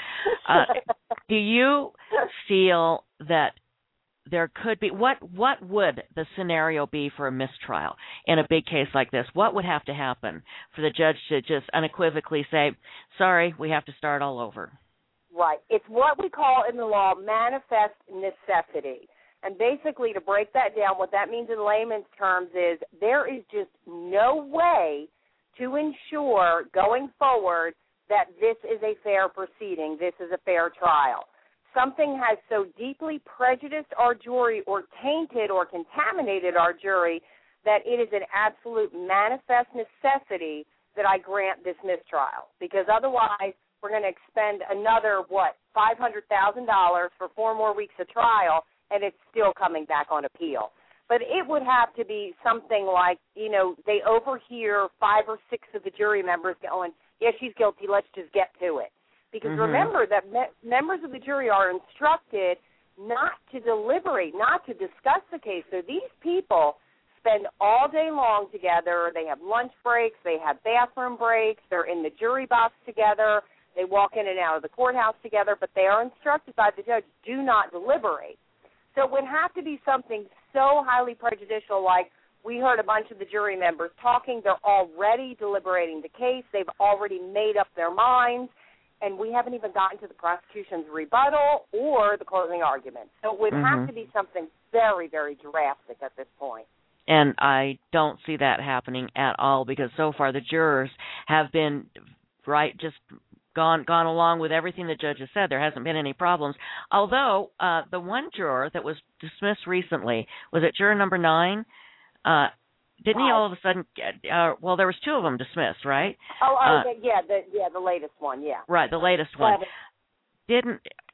Do you feel that there could be – what would the scenario be for a mistrial in a big case like this? What would have to happen for the judge to just unequivocally say, sorry, we have to start all over? Right. It's what we call in the law manifest necessity. And basically, to break that down, what that means in layman's terms is there is just no way to ensure going forward that this is a fair proceeding, this is a fair trial. Something has so deeply prejudiced our jury or tainted or contaminated our jury that it is an absolute manifest necessity that I grant this mistrial. Because otherwise, we're going to expend another, $500,000 for 4 more weeks of trial, and it's still coming back on appeal. But it would have to be something like, they overhear 5 or 6 of the jury members going, yeah, she's guilty, let's just get to it. Because remember that members of the jury are instructed not to deliberate, not to discuss the case. So these people spend all day long together. They have lunch breaks. They have bathroom breaks. They're in the jury box together. They walk in and out of the courthouse together, but they are instructed by the judge, do not deliberate. So it would have to be something so highly prejudicial, like we heard a bunch of the jury members talking. They're already deliberating the case. They've already made up their minds, and we haven't even gotten to the prosecution's rebuttal or the closing argument. So it would have to be something very, very drastic at this point. And I don't see that happening at all because so far the jurors have been just gone along with everything the judge has said. There hasn't been any problems. Although the one juror that was dismissed recently, was it juror number 9? Didn't he all of a sudden get, there was 2 of them dismissed, right? The latest one, yeah. Right, the latest one. Didn't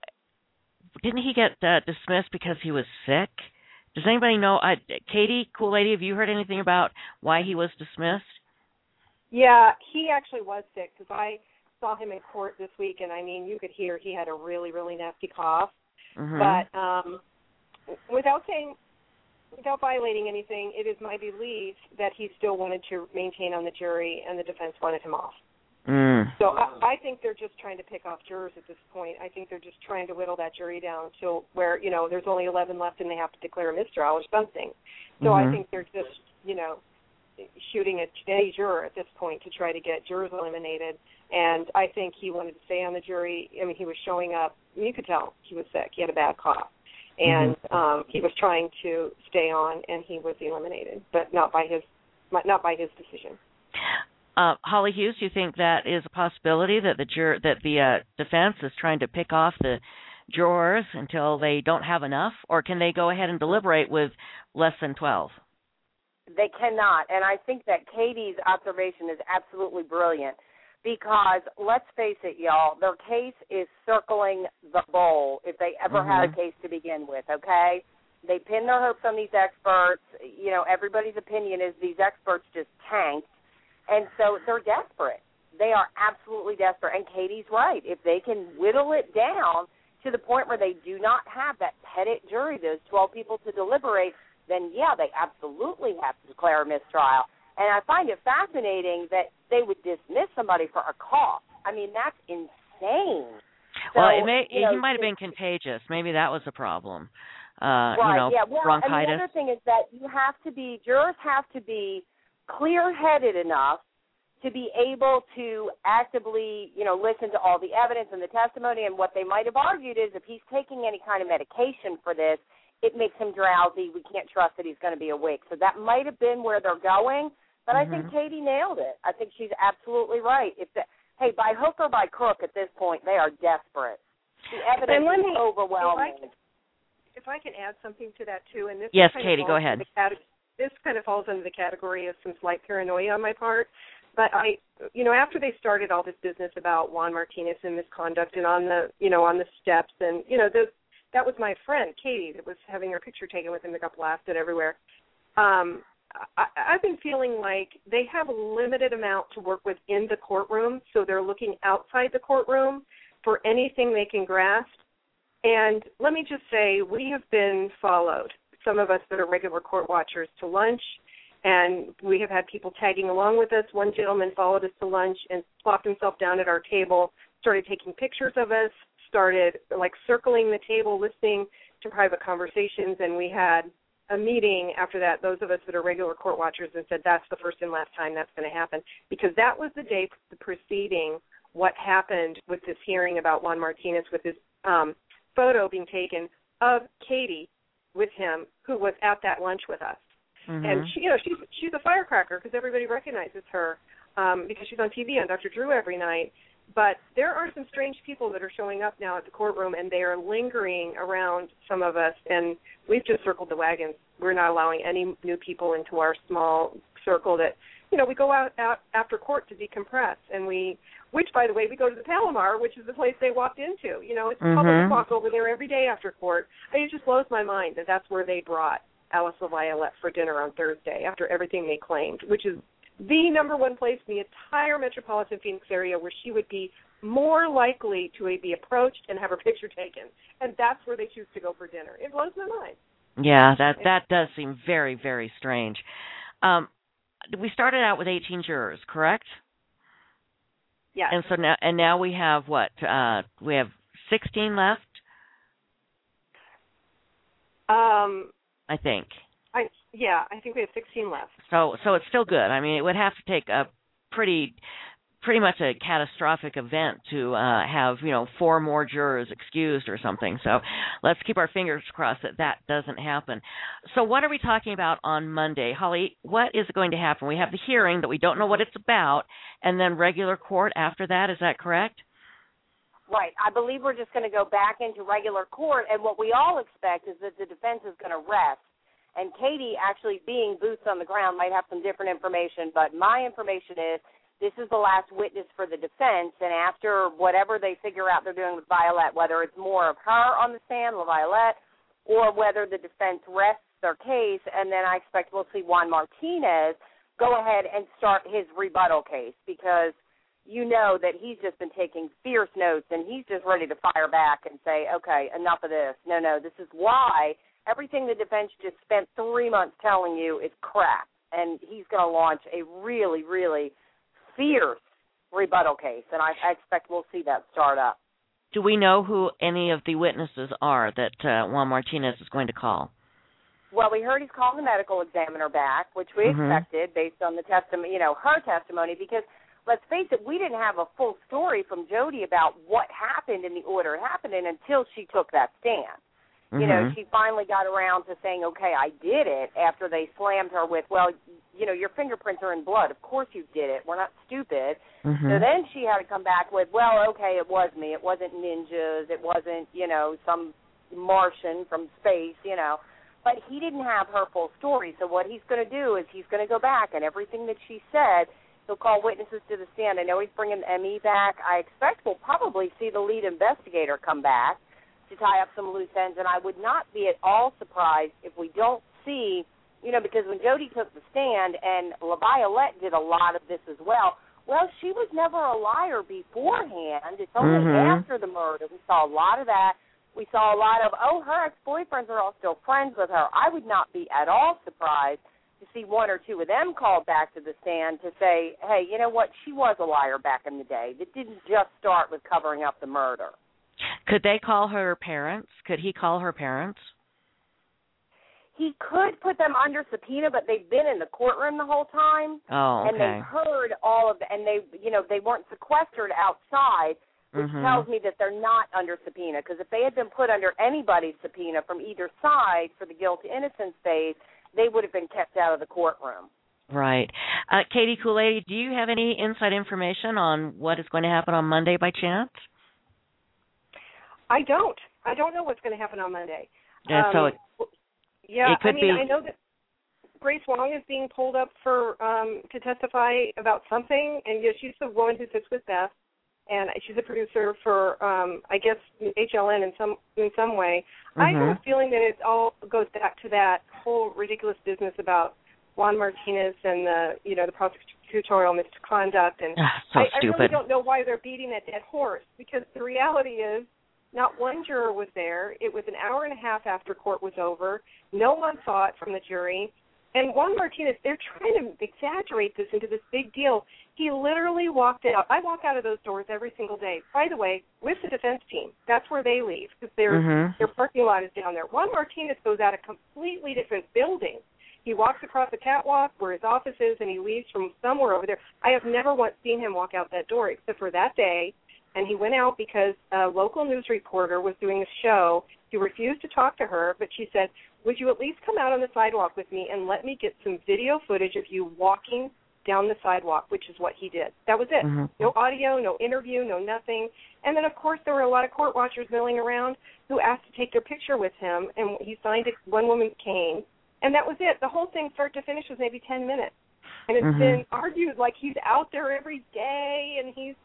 he get dismissed because he was sick? Does anybody know? Katie, Cool Lady, have you heard anything about why he was dismissed? Yeah, he actually was sick because I saw him in court this week, and, you could hear he had a really, really nasty cough. But without violating anything, it is my belief that he still wanted to maintain on the jury, and the defense wanted him off. So I think they're just trying to pick off jurors at this point. I think they're just trying to whittle that jury down to where, there's only 11 left and they have to declare a mistrial or something. So I think they're just, shooting at any juror at this point to try to get jurors eliminated. And I think he wanted to stay on the jury. He was showing up. You could tell he was sick. He had a bad cough. And he was trying to stay on, and he was eliminated, but not by his decision. Holly Hughes, do you think that is a possibility that the defense is trying to pick off the jurors until they don't have enough, or can they go ahead and deliberate with less than 12? They cannot, and I think that Katie's observation is absolutely brilliant. Because, let's face it, y'all, their case is circling the bowl if they ever had a case to begin with, okay? They pin their hopes on these experts. Everybody's opinion is these experts just tanked. And so they're desperate. They are absolutely desperate. And Katie's right. If they can whittle it down to the point where they do not have that petit jury, those 12 people to deliberate, then, yeah, they absolutely have to declare a mistrial. And I find it fascinating that they would dismiss somebody for a cough. I mean, that's insane. Well, So, he might have been contagious. Maybe that was a problem. Right, yeah. Well, bronchitis. And the other thing is that jurors have to be clear-headed enough to be able to actively, listen to all the evidence and the testimony. And what they might have argued is if he's taking any kind of medication for this, it makes him drowsy. We can't trust that he's going to be awake. So that might have been where they're going. But I think Katie nailed it. I think she's absolutely right. Hey, by hook or by crook at this point, they are desperate. The evidence is overwhelming. If I can add something to that, too. And this yes, Katie, go ahead. This kind of falls under the category of some slight paranoia on my part. But after they started all this business about Juan Martinez and misconduct and on the steps, and, that was my friend, Katie, that was having her picture taken with him that got blasted everywhere. I've been feeling like they have a limited amount to work with in the courtroom, so they're looking outside the courtroom for anything they can grasp. And let me just say, we have been followed, some of us that are regular court watchers, to lunch, and we have had people tagging along with us. One gentleman followed us to lunch and plopped himself down at our table, started taking pictures of us, started circling the table, listening to private conversations, and we had a meeting after that, those of us that are regular court watchers, and said that's the first and last time that's going to happen, because that was the day preceding what happened with this hearing about Juan Martinez, with his photo being taken of Katie with him, who was at that lunch with us. And she's a firecracker because everybody recognizes her because she's on TV on Dr. Drew every night. But there are some strange people that are showing up now at the courtroom, and they are lingering around some of us, and we've just circled the wagons. We're not allowing any new people into our small circle that, we go out after court to decompress, and which, by the way, we go to the Palomar, which is the place they walked into. It's a public walk over there every day after court. And it just blows my mind that that's where they brought Alice LaViolette for dinner on Thursday after everything they claimed, which is the number one place in the entire metropolitan Phoenix area where she would be more likely to be approached and have her picture taken. And that's where they choose to go for dinner. It blows my mind. Yeah, that does seem very, very strange. We started out with 18 jurors, correct? Yeah. And so now we have what? We have 16 left? I think. I think we have 16 left. So it's still good. I mean, it would have to take a pretty much a catastrophic event to have 4 more jurors excused or something. So let's keep our fingers crossed that doesn't happen. So what are we talking about on Monday, Holly? What is going to happen? We have the hearing that we don't know what it's about, and then regular court after that. Is that correct? Right. I believe we're just going to go back into regular court, and what we all expect is that the defense is going to rest. And Katie, actually being boots on the ground, might have some different information, but my information is this is the last witness for the defense, and after whatever they figure out they're doing with Violette, whether it's more of her on the stand, LaViolette, or whether the defense rests their case, and then I expect we'll see Juan Martinez go ahead and start his rebuttal case, because that he's just been taking fierce notes, and he's just ready to fire back and say, okay, enough of this. No, this is why everything the defense just spent 3 months telling you is crap, and he's going to launch a really, really fierce rebuttal case, and I expect we'll see that start up. Do we know who any of the witnesses are that Juan Martinez is going to call? Well, we heard he's calling the medical examiner back, which we expected based on the testimony, her testimony, because let's face it, we didn't have a full story from Jody about what happened in the order it happened in until she took that stand. She finally got around to saying, okay, I did it, after they slammed her with, well, your fingerprints are in blood. Of course you did it. We're not stupid. So then she had to come back with, well, okay, it was me. It wasn't ninjas. It wasn't, some Martian from space, But he didn't have her full story. So what he's going to do is he's going to go back, and everything that she said, he'll call witnesses to the stand. I know he's bringing the ME back. I expect we'll probably see the lead investigator come back to tie up some loose ends, and I would not be at all surprised if we don't see, because when Jody took the stand, and LaViolette did a lot of this as well, she was never a liar beforehand. It's only after the murder. We saw a lot of that. We saw a lot of, her ex-boyfriends are all still friends with her. I would not be at all surprised to to see one or two of them called back to the stand to say, hey, you know what, she was a liar back in the day. It didn't just start with covering up the murder. Could they call her parents? Could he call her parents? He could put them under subpoena, but they've been in the courtroom the whole time. Oh, okay. And they've heard all of and they weren't sequestered outside, which tells me that they're not under subpoena. Because if they had been put under anybody's subpoena from either side for the guilt-innocence phase, they would have been kept out of the courtroom. Right. Katie Kool-Aid, do you have any inside information on what is going to happen on Monday by chance? I don't know what's going to happen on Monday. So it could be. I know that Grace Wong is being pulled up for to testify about something, and she's the woman who sits with Beth, and she's a producer for I guess HLN in some way. I have a feeling that it all goes back to that whole ridiculous business about Juan Martinez and the prosecutorial misconduct, and so I stupid. really don't know why they're beating that dead horse, because the reality is, not one juror was there. It was an hour and a half after court was over. No one saw it from the jury. And Juan Martinez, they're trying to exaggerate this into this big deal. He literally walked out. I walk out of those doors every single day, by the way, with the defense team. That's where they leave, because their parking lot is down there. Juan Martinez goes out a completely different building. He walks across the catwalk where his office is, and he leaves from somewhere over there. I have never once seen him walk out that door except for that day. And he went out because a local news reporter was doing a show. He refused to talk to her, but she said, would you at least come out on the sidewalk with me and let me get some video footage of you walking down the sidewalk, which is what he did. That was it. No audio, no interview, no nothing. And then, of course, there were a lot of court watchers milling around who asked to take their picture with him, and he signed one woman's cane. And that was it. The whole thing, start to finish, was maybe 10 minutes. And it's been argued like he's out there every day and he's,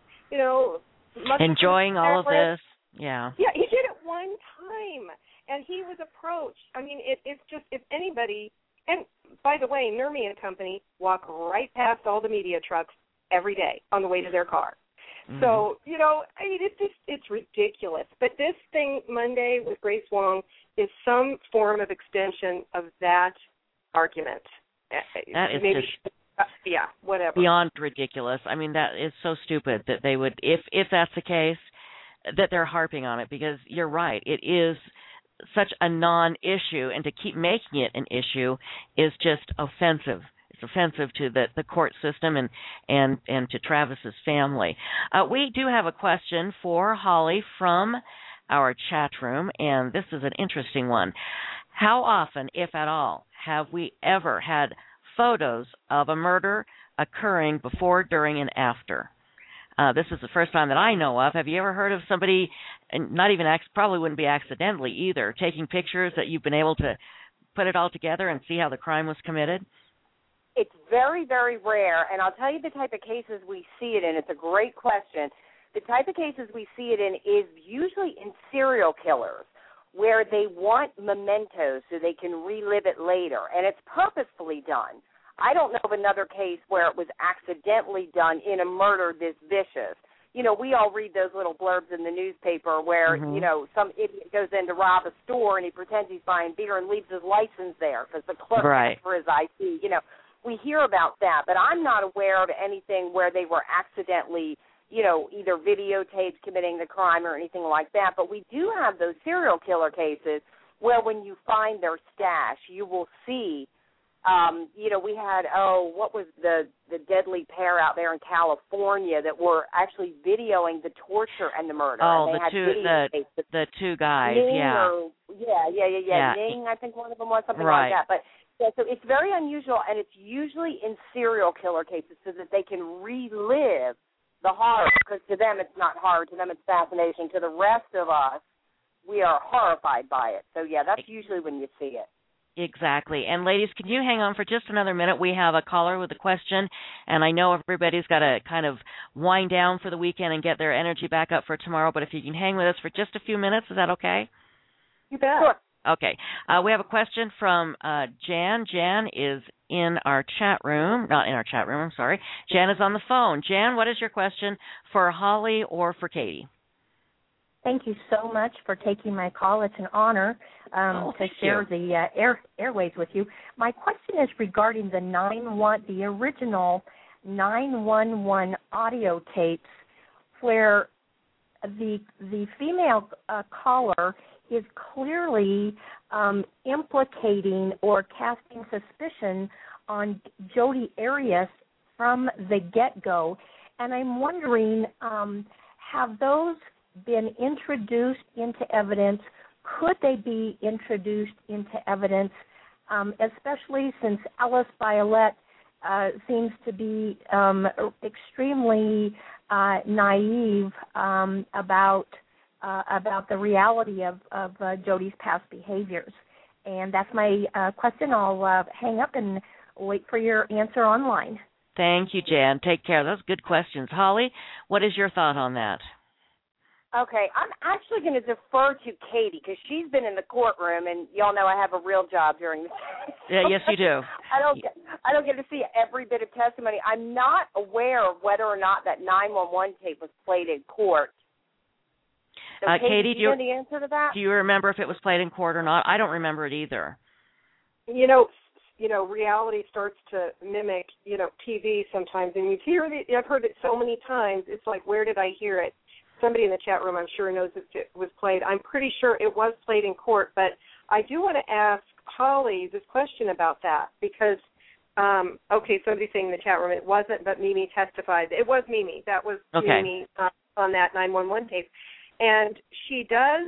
enjoying all of this. Yeah. Yeah, he did it one time, and he was approached. I mean, it's just, if anybody, and by the way, Nermi and Company walk right past all the media trucks every day on the way to their car. So, I mean, it's ridiculous. But this thing Monday with Grace Wong is some form of extension of that argument. That is maybe, just... whatever. Beyond ridiculous. I mean, that is so stupid that they would, if that's the case, that they're harping on it, because you're right. It is such a non-issue, and to keep making it an issue is just offensive. It's offensive to the court system and to Travis's family. We do have a question for Holly from our chat room, and this is an interesting one. How often, if at all, have we ever had photos of a murder occurring before, during, and after? This is the first time that I know of. Have you ever heard of somebody, and not even probably wouldn't be accidentally either, taking pictures that you've been able to put it all together and see how the crime was committed? It's very, very rare, and I'll tell you the type of cases we see it in. It's a great question. The type of cases we see it in is usually in serial killers, where they want mementos so they can relive it later, and it's purposefully done. I don't know of another case where it was accidentally done in a murder this vicious. We all read those little blurbs in the newspaper where, some idiot goes in to rob a store and he pretends he's buying beer and leaves his license there because the clerk asked for his ID. We hear about that, but I'm not aware of anything where they were accidentally, either videotaped committing the crime or anything like that. But we do have those serial killer cases where when you find their stash, you will see, we had, what was the deadly pair out there in California that were actually videoing the torture and the murder. Oh, and the two guys, Ning yeah. Ning, I think one of them was, something like that. But so it's very unusual, and it's usually in serial killer cases so that they can relive the horror, because to them it's not horror, to them it's fascination. To the rest of us, we are horrified by it. So, yeah, that's usually when you see it. Exactly. And, ladies, can you hang on for just another minute? We have a caller with a question, and I know everybody's got to kind of wind down for the weekend and get their energy back up for tomorrow, but if you can hang with us for just a few minutes, is that okay? You bet. Sure. Okay. We have a question from Jan. Jan is in our chat room. Not in our chat room, I'm sorry. Jan is on the phone. Jan, what is your question for Holly or for Katie? Thank you so much for taking my call. It's an honor to share the airways with you. My question is regarding the original 911 audio tapes, where the female caller is clearly implicating or casting suspicion on Jodi Arias from the get-go. And I'm wondering, have those been introduced into evidence? Could they be introduced into evidence, especially since Alice Violet seems to be extremely naive about the reality of Jodi's past behaviors? And that's my question. I'll hang up and wait for your answer online. Thank you, Jan. Take care. Those are good questions. Holly, what is your thought on that? Okay, I'm actually going to defer to Katie because she's been in the courtroom, and y'all know I have a real job during this. Yes, you do. I don't get to see every bit of testimony. I'm not aware of whether or not that 911 tape was played in court. So Katie, do you know the answer to that? Do you remember if it was played in court or not? I don't remember it either. You know, reality starts to mimic, TV sometimes, and I've heard it so many times. It's like, where did I hear it? Somebody in the chat room, I'm sure, knows if it was played. I'm pretty sure it was played in court, but I do want to ask Holly this question about that because, somebody's saying in the chat room it wasn't, but Mimi testified. It was Mimi. That was Mimi on that 911 tape. And she does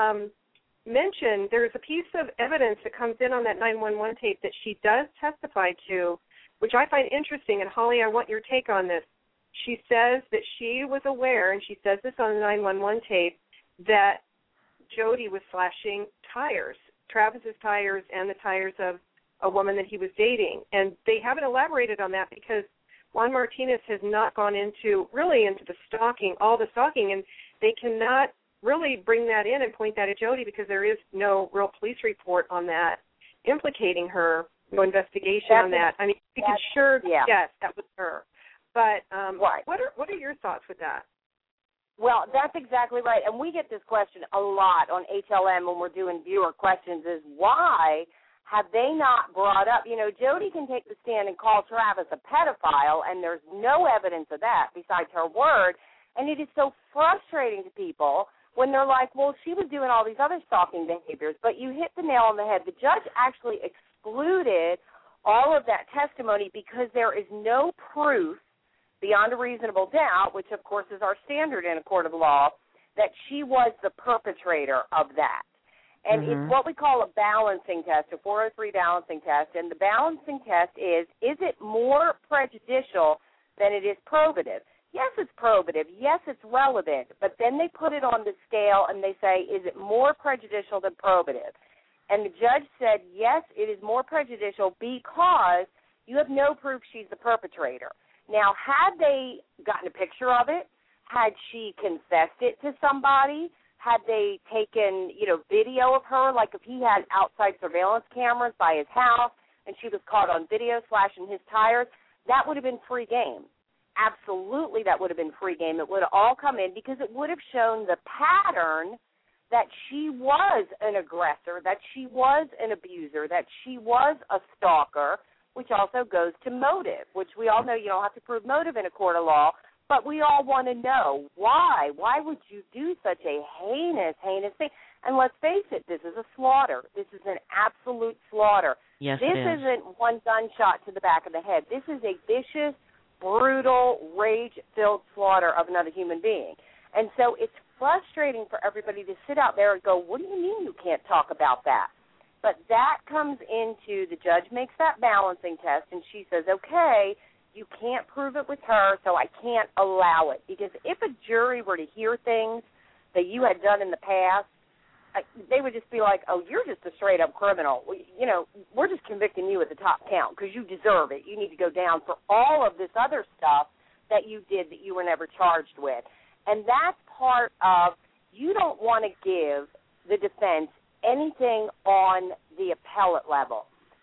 mention there's a piece of evidence that comes in on that 911 tape that she does testify to, which I find interesting. And, Holly, I want your take on this. She says that she was aware, and she says this on the 911 tape, that Jodi was slashing tires, Travis's tires and the tires of a woman that he was dating. And they haven't elaborated on that because Juan Martinez has not gone into the stalking, all the stalking, and they cannot really bring that in and point that at Jodi because there is no real police report on that implicating her, no investigation on that. I mean, we could yes, that was her. But right. What are your thoughts with that? Well, that's exactly right. And we get this question a lot on HLN when we're doing viewer questions is why have they not brought up, Jodi can take the stand and call Travis a pedophile, and there's no evidence of that besides her word. And it is so frustrating to people when they're like, well, she was doing all these other stalking behaviors. But you hit the nail on the head. The judge actually excluded all of that testimony because there is no proof beyond a reasonable doubt, which, of course, is our standard in a court of law, that she was the perpetrator of that. And it's what we call a balancing test, a 403 balancing test. And the balancing test is it more prejudicial than it is probative? Yes, it's probative. Yes, it's relevant. But then they put it on the scale and they say, is it more prejudicial than probative? And the judge said, yes, it is more prejudicial because you have no proof she's the perpetrator. Now, had they gotten a picture of it, had she confessed it to somebody, had they taken, video of her, like if he had outside surveillance cameras by his house and she was caught on video slashing his tires, that would have been free game. Absolutely, that would have been free game. It would have all come in because it would have shown the pattern that she was an aggressor, that she was an abuser, that she was a stalker, which also goes to motive, which we all know you don't have to prove motive in a court of law, but we all want to know why. Why would you do such a heinous thing? And let's face it, this is a slaughter. This is an absolute slaughter. Yes, this isn't one gunshot to the back of the head. This is a vicious, brutal, rage-filled slaughter of another human being. And so it's frustrating for everybody to sit out there and go, what do you mean you can't talk about that? But that comes into the judge makes that balancing test, and she says, okay, you can't prove it with her, so I can't allow it. Because if a jury were to hear things that you had done in the past, they would just be like, oh, you're just a straight-up criminal. We're just convicting you at the top count because you deserve it. You need to go down for all of this other stuff that you did that you were never charged with. And that's part of you don't want to give the defense anything on the appellate level.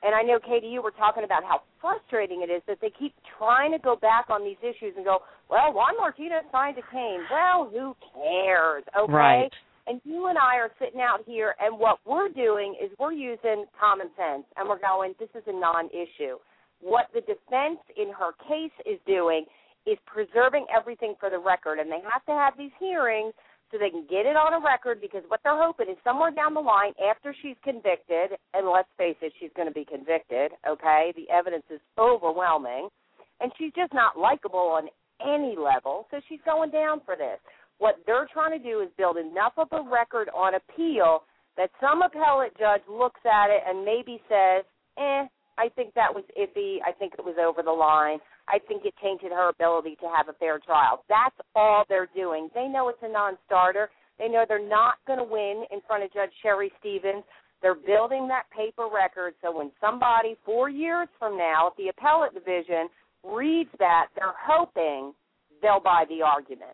And I know, Katie, you were talking about how frustrating it is that they keep trying to go back on these issues and go, well, Juan Martinez signed a cane. Well, who cares, okay? Right. And you and I are sitting out here, and what we're doing is we're using common sense, and we're going, this is a non-issue. What the defense in her case is doing is preserving everything for the record, and they have to have these hearings so they can get it on a record, because what they're hoping is somewhere down the line after she's convicted, and let's face it, she's going to be convicted, okay? The evidence is overwhelming, and she's just not likable on any level, so she's going down for this. What they're trying to do is build enough of a record on appeal that some appellate judge looks at it and maybe says, I think that was iffy. I think it was over the line. I think it tainted her ability to have a fair trial. That's all they're doing. They know it's a non-starter. They know they're not going to win in front of Judge Sherry Stevens. They're building that paper record so when somebody 4 years from now at the appellate division reads that, they're hoping they'll buy the argument.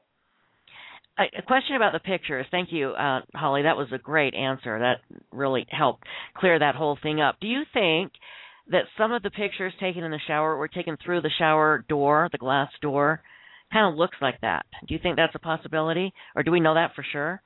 A question about the pictures. Thank you, Holly. That was a great answer. That really helped clear that whole thing up. Do you think that some of the pictures taken in the shower were taken through the shower door, the glass door? Kind of looks like that. Do you think that's a possibility, or do we know that for sure?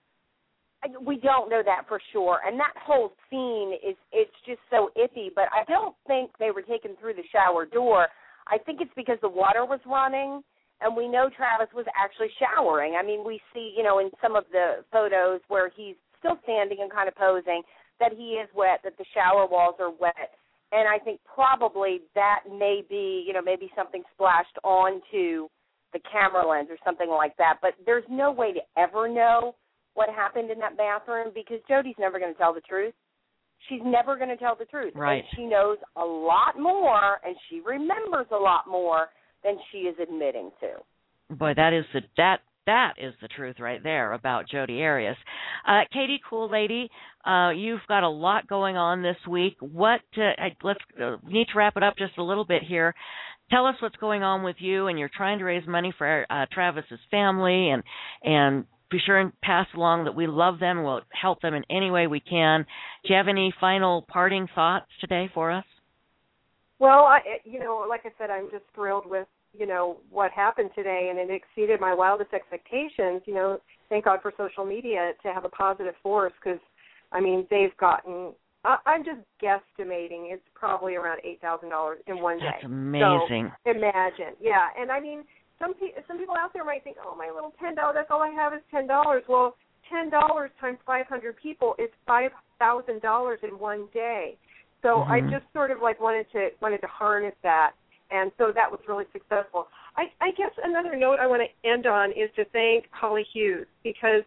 We don't know that for sure, and that whole scene it's just so iffy, but I don't think they were taken through the shower door. I think it's because the water was running, and we know Travis was actually showering. I mean, we see, in some of the photos where he's still standing and kind of posing that he is wet, that the shower walls are wet. And I think probably that may be, maybe something splashed onto the camera lens or something like that. But there's no way to ever know what happened in that bathroom because Jodi's never going to tell the truth. She's never going to tell the truth. Right. And she knows a lot more, and she remembers a lot more than she is admitting to. Boy, that is the truth right there about Jodi Arias. Katie, cool lady, you've got a lot going on this week. Let's need to wrap it up just a little bit here. Tell us what's going on with you, and you're trying to raise money for Travis's family, and be sure and pass along that we love them and we'll help them in any way we can. Do you have any final parting thoughts today for us? Well, like I said, I'm just thrilled with, what happened today, and it exceeded my wildest expectations. Thank God for social media to have a positive force because, they've gotten, I'm just guesstimating, it's probably around $8,000 in one day. That's amazing. So imagine. Yeah, and some people out there might think, oh, my little $10, that's all I have is $10. Well, $10 times 500 people is $5,000 in one day. So I just sort of wanted to harness that, and so that was really successful. I guess another note I want to end on is to thank Holly Hughes because,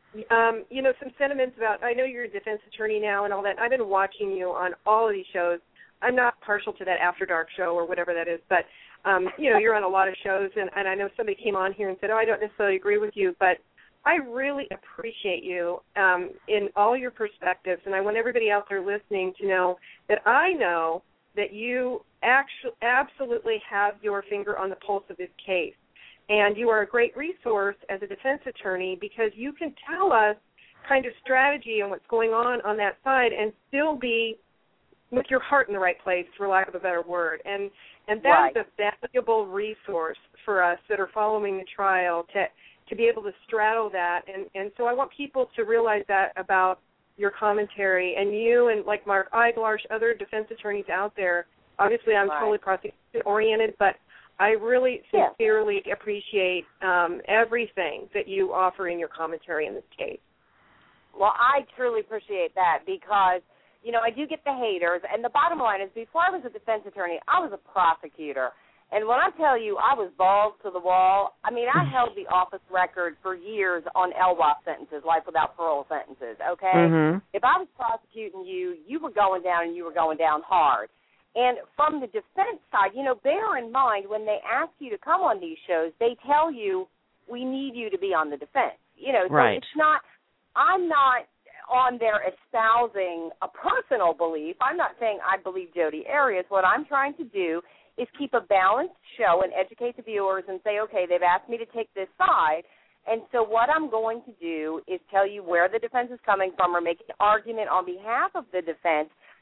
some sentiments about, I know you're a defense attorney now and all that. I've been watching you on all of these shows. I'm not partial to that After Dark show or whatever that is, but, you're on a lot of shows, and I know somebody came on here and said, I don't necessarily agree with you, but I really appreciate you in all your perspectives, and I want everybody out there listening to know that I know that you absolutely have your finger on the pulse of this case, and you are a great resource as a defense attorney because you can tell us kind of strategy and what's going on that side and still be with your heart in the right place, for lack of a better word, and that is a valuable resource for us that are following the trial to be able to straddle that. And so I want people to realize that about your commentary. And you and like Mark Eiglarsh, other defense attorneys out there, obviously I'm totally prosecution-oriented, but I really sincerely appreciate everything that you offer in your commentary in this case. Well, I truly appreciate that because, I do get the haters. And the bottom line is before I was a defense attorney, I was a prosecutor. And when I tell you I was balls to the wall, I held the office record for years on LWOP sentences, life without parole sentences, okay? Mm-hmm. If I was prosecuting you, you were going down and you were going down hard. And from the defense side, bear in mind when they ask you to come on these shows, they tell you we need you to be on the defense. So it's not, I'm not on there espousing a personal belief. I'm not saying I believe Jodi Arias. What I'm trying to do is keep a balanced show and educate the viewers and say, okay, they've asked me to take this side, and so what I'm going to do is tell you where the defense is coming from or make an argument on behalf of the defense,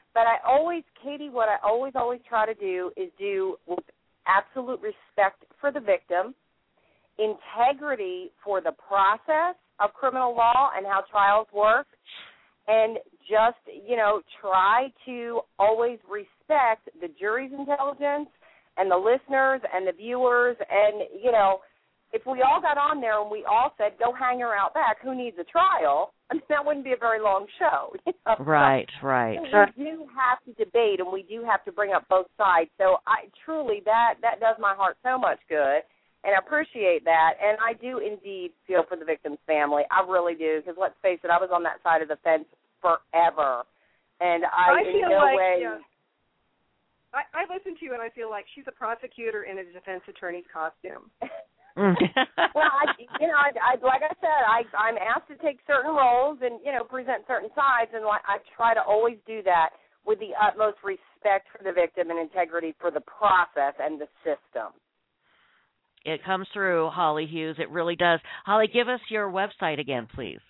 But Katie, what I always try to do is do with absolute respect for the victim, integrity for the process of criminal law and how trials work, and just, try to always respect the jury's intelligence and the listeners and the viewers. And, if we all got on there and we all said, go hang her out back, who needs a trial, that wouldn't be a very long show. Right. So we do have to debate, and we do have to bring up both sides. So truly, that does my heart so much good, and I appreciate that. And I do indeed feel for the victim's family. I really do, because let's face it, I was on that side of the fence forever. And I in feel no like, way... Yeah. I listen to you, and I feel like she's a prosecutor in a defense attorney's costume. Well, like I said, I'm asked to take certain roles and, present certain sides, and I try to always do that with the utmost respect for the victim and integrity for the process and the system. It comes through, Holly Hughes. It really does. Holly, give us your website again, please.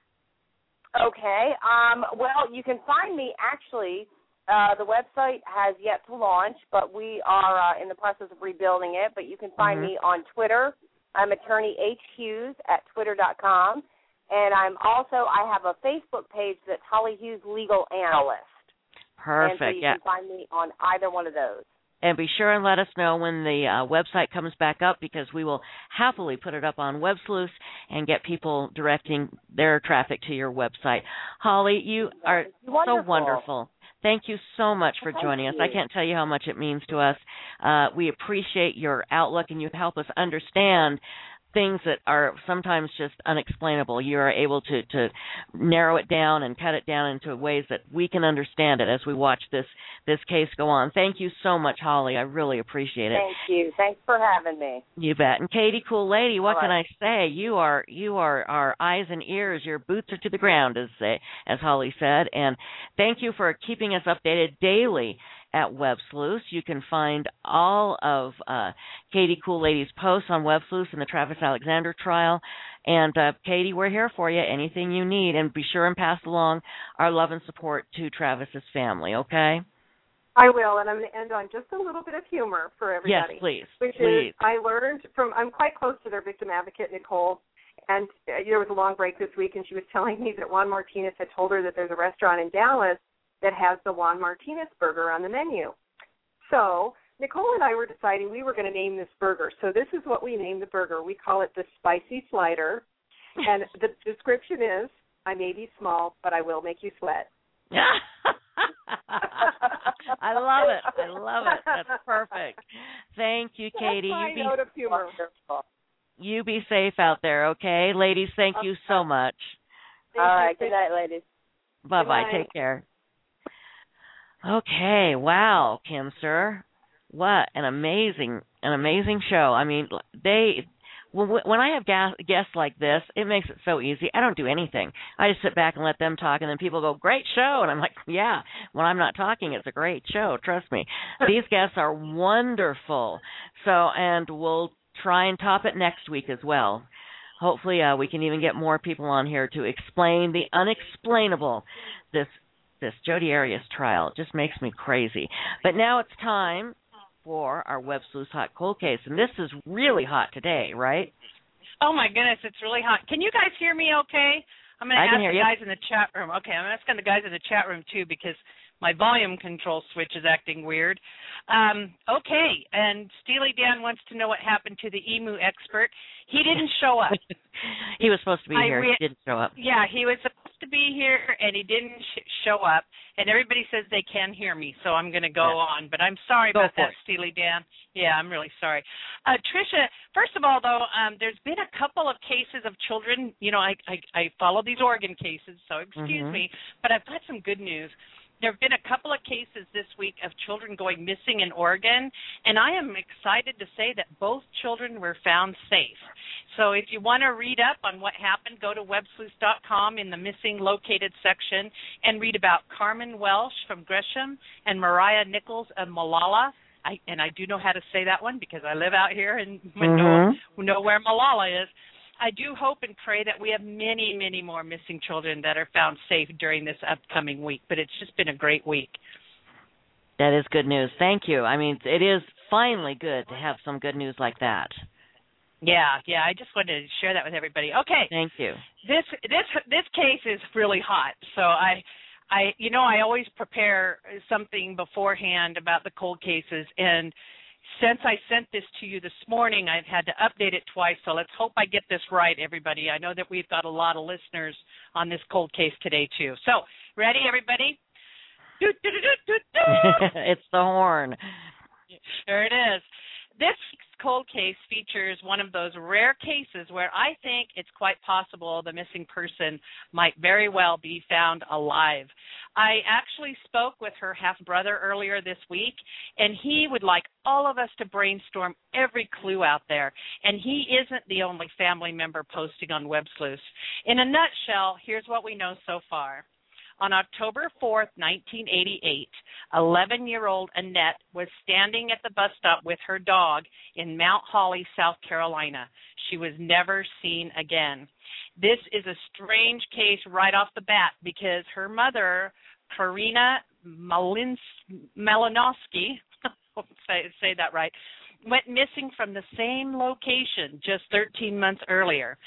Okay. Well, you can find me, actually, the website has yet to launch, but we are in the process of rebuilding it. But you can find me on Twitter. I'm Attorney H. Hughes at twitter.com. And I have a Facebook page that's Holly Hughes Legal Analyst. Perfect. And so you can find me on either one of those. And be sure and let us know when the website comes back up, because we will happily put it up on WebSleuth and get people directing their traffic to your website. Holly, you are so wonderful. Thank you so much for joining us. I can't tell you how much it means to us. We appreciate your outlook, and you help us understand things that are sometimes just unexplainable. You are able to narrow it down and cut it down into ways that we can understand it as we watch this case go on. Thank you so much, Holly. I really appreciate it. Thank you. Thanks for having me. You bet. And Katie, cool lady, what can I say? You are our eyes and ears. Your boots are to the ground, as Holly said. And thank you for keeping us updated daily at WebSleuth. You can find all of Katie Cool Lady's posts on WebSleuth in the Travis Alexander trial. And, Katie, we're here for you, anything you need. And be sure and pass along our love and support to Travis's family, okay? I will, and I'm going to end on just a little bit of humor for everybody. Yes, please. Which is, I learned I'm quite close to their victim advocate, Nicole, and there was a long break this week, and she was telling me that Juan Martinez had told her that there's a restaurant in Dallas that has the Juan Martinez burger on the menu. So Nicole and I were deciding we were going to name this burger. So this is what we named the burger. We call it the Spicy Slider, and the description is, I may be small, but I will make you sweat. I love it. That's perfect. Thank you, Katie. Note of humor. You be safe out there, okay? Ladies, thank you so much. All right. Good night, ladies. Bye-bye. Take care. Okay. Wow, Kim, sir. What an amazing show. I mean, when I have guests like this, it makes it so easy. I don't do anything. I just sit back and let them talk, and then people go, great show. And I'm like, yeah, when I'm not talking, it's a great show. Trust me. These guests are wonderful. So, and we'll try and top it next week as well. Hopefully we can even get more people on here to explain the unexplainable, this Jodi Arias trial. It just makes me crazy. But now it's time for our WebSleuth Hot Cold Case, and this is really hot today, right? Oh, my goodness, it's really hot. Can you guys hear me okay? I'm going to ask the guys in the chat room. Okay, I'm asking the guys in the chat room, too, because my volume control switch is acting weird. Okay, and Steely Dan wants to know what happened to the emu expert. He didn't show up. He was supposed to be here. He didn't show up. Yeah, he was supposed to be here, and he didn't show up. And everybody says they can hear me, so I'm going to go on. But I'm sorry about that, Steely Dan. Yeah, I'm really sorry. Tricia, first of all, though, there's been a couple of cases of children. You know, I follow these Oregon cases, so excuse me. But I've got some good news. There have been a couple of cases this week of children going missing in Oregon, and I am excited to say that both children were found safe. So if you want to read up on what happened, go to websleuth.com in the missing located section and read about Carmen Welsh from Gresham and Mariah Nichols of Molalla. I do know how to say that one because I live out here and know where Molalla is. I do hope and pray that we have many, many more missing children that are found safe during this upcoming week. But it's just been a great week. That is good news. Thank you. I mean, it is finally good to have some good news like that. Yeah. I just wanted to share that with everybody. Okay. Thank you. This case is really hot. So I always prepare something beforehand about the cold cases, and since I sent this to you this morning, I've had to update it twice. So let's hope I get this right, everybody. I know that we've got a lot of listeners on this cold case today too. So ready, everybody? It's the horn. There it is. This cold case features one of those rare cases where I think it's quite possible the missing person might very well be found alive. I actually spoke with her half-brother earlier this week, and he would like all of us to brainstorm every clue out there. And he isn't the only family member posting on WebSleuth. In a nutshell, here's what we know so far. On October 4th, 1988, 11-year-old Annette was standing at the bus stop with her dog in Mount Holly, South Carolina. She was never seen again. This is a strange case right off the bat because her mother, Karina Malinowski, say that right, went missing from the same location just 13 months earlier.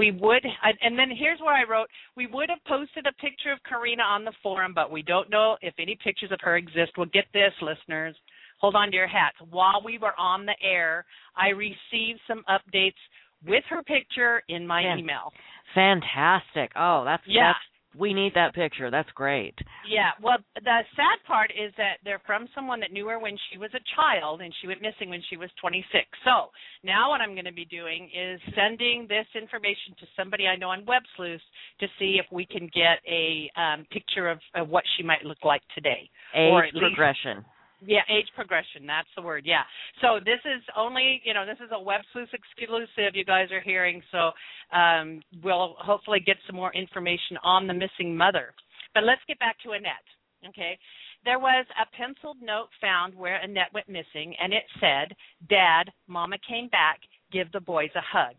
And then here's where I wrote, we would have posted a picture of Karina on the forum, but we don't know if any pictures of her exist. Well, get this, listeners. Hold on to your hats. While we were on the air, I received some updates with her picture in my email. Fantastic. Oh, that's we need that picture. That's great. Yeah. Well, the sad part is that they're from someone that knew her when she was a child, and she went missing when she was 26. So now what I'm going to be doing is sending this information to somebody I know on WebSleuth to see if we can get a picture of what she might look like today. Age progression. Yeah, age progression. That's the word. Yeah. So this is only, this is a WebSleuth exclusive you guys are hearing. So we'll hopefully get some more information on the missing mother. But let's get back to Annette. Okay. There was a penciled note found where Annette went missing, and it said, "Dad, Mama came back. Give the boys a hug."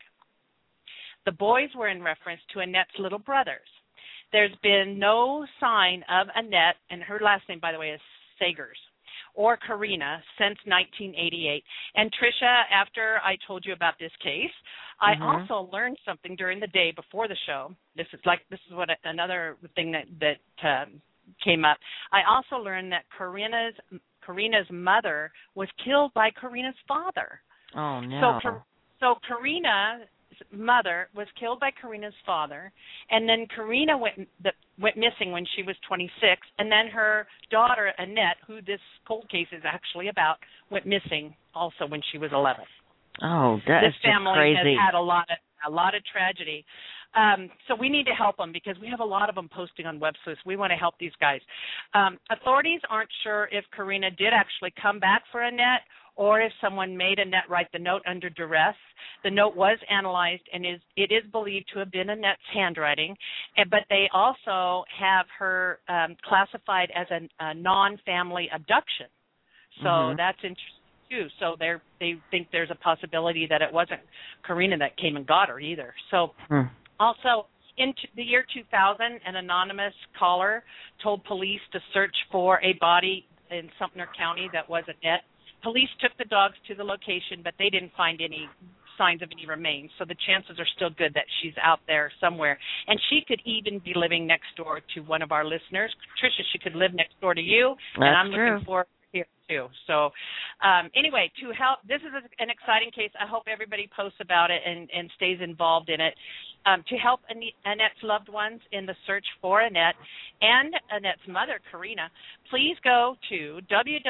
The boys were in reference to Annette's little brothers. There's been no sign of Annette, and her last name, by the way, is Sagers, or Karina since 1988. And Tricia, after I told you about this case, I also learned something during the day before the show. This is what another thing that came up. I also learned that Karina's mother was killed by Karina's father. Oh no. So Karina's mother was killed by Karina's father, and then Karina went missing when she was 26, and then her daughter Annette, who this cold case is actually about, went missing also when she was 11. Oh, that is just crazy. This family has had a lot of tragedy. So we need to help them because we have a lot of them posting on WebSleuth. We want to help these guys. Authorities aren't sure if Karina did actually come back for Annette or if someone made Annette write the note under duress. The note was analyzed, and it is believed to have been Annette's handwriting, but they also have her classified as a non-family abduction. So that's interesting, too. So they think there's a possibility that it wasn't Karina that came and got her either. So also, in the year 2000, an anonymous caller told police to search for a body in Sumter County that was Annette. Police took the dogs to the location, but they didn't find any signs of any remains. So the chances are still good that she's out there somewhere. And she could even be living next door to one of our listeners. Tricia, she could live next door to you. That's and I'm true. looking for here too. So anyway, to help, this is an exciting case. I hope everybody posts about it and stays involved in it. To help Annette's loved ones in the search for Annette and Annette's mother, Karina, please go to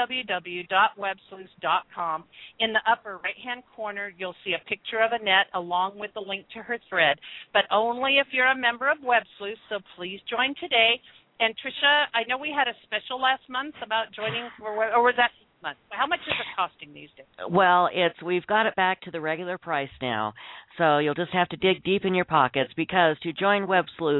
www.websleuth.com. In the upper right-hand corner, you'll see a picture of Annette along with the link to her thread, but only if you're a member of WebSleuth, so please join today. And, Tricia, I know we had a special last month about joining, or was that this month? How much is it costing these days? Well, we've got it back to the regular price now, so you'll just have to dig deep in your pockets because to join WebSleuth,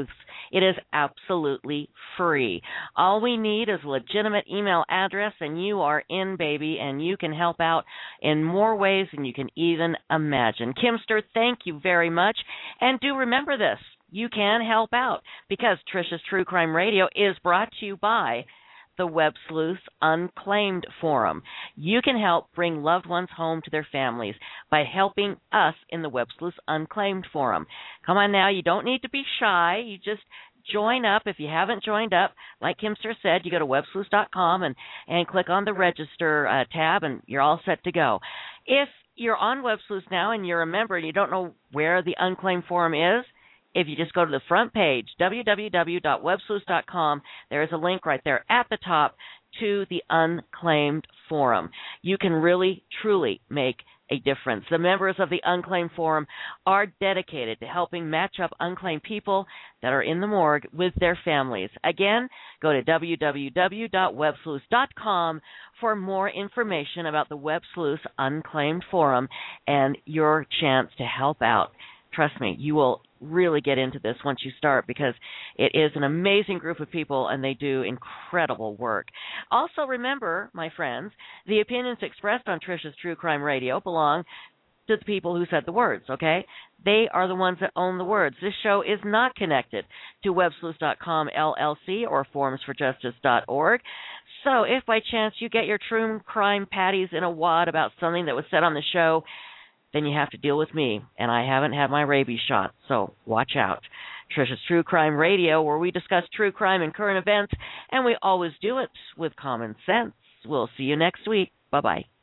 It is absolutely free. All we need is a legitimate email address, and you are in, baby, and you can help out in more ways than you can even imagine. Kimster, thank you very much. And do remember this. You can help out because Trisha's True Crime Radio is brought to you by the Web Sleuths Unclaimed Forum. You can help bring loved ones home to their families by helping us in the Web Sleuths Unclaimed Forum. Come on now, you don't need to be shy. You just join up. If you haven't joined up, like Kimster said, you go to websleuths.com and click on the register tab, and you're all set to go. If you're on Web Sleuths now and you're a member and you don't know where the Unclaimed Forum is, if you just go to the front page, www.websleuths.com, there is a link right there at the top to the Unclaimed Forum. You can really, truly make a difference. The members of the Unclaimed Forum are dedicated to helping match up unclaimed people that are in the morgue with their families. Again, go to www.websleuths.com for more information about the Web Sleuths Unclaimed Forum and your chance to help out. Trust me, you will really get into this once you start because it is an amazing group of people and they do incredible work. Also remember, my friends, the opinions expressed on Trisha's True Crime Radio belong to the people who said the words, okay? They are the ones that own the words. This show is not connected to websleuths.com LLC or formsforjustice.org. So if by chance you get your true crime patties in a wad about something that was said on the show, then you have to deal with me, and I haven't had my rabies shot, so watch out. Trisha's True Crime Radio, where we discuss true crime and current events, and we always do it with common sense. We'll see you next week. Bye-bye.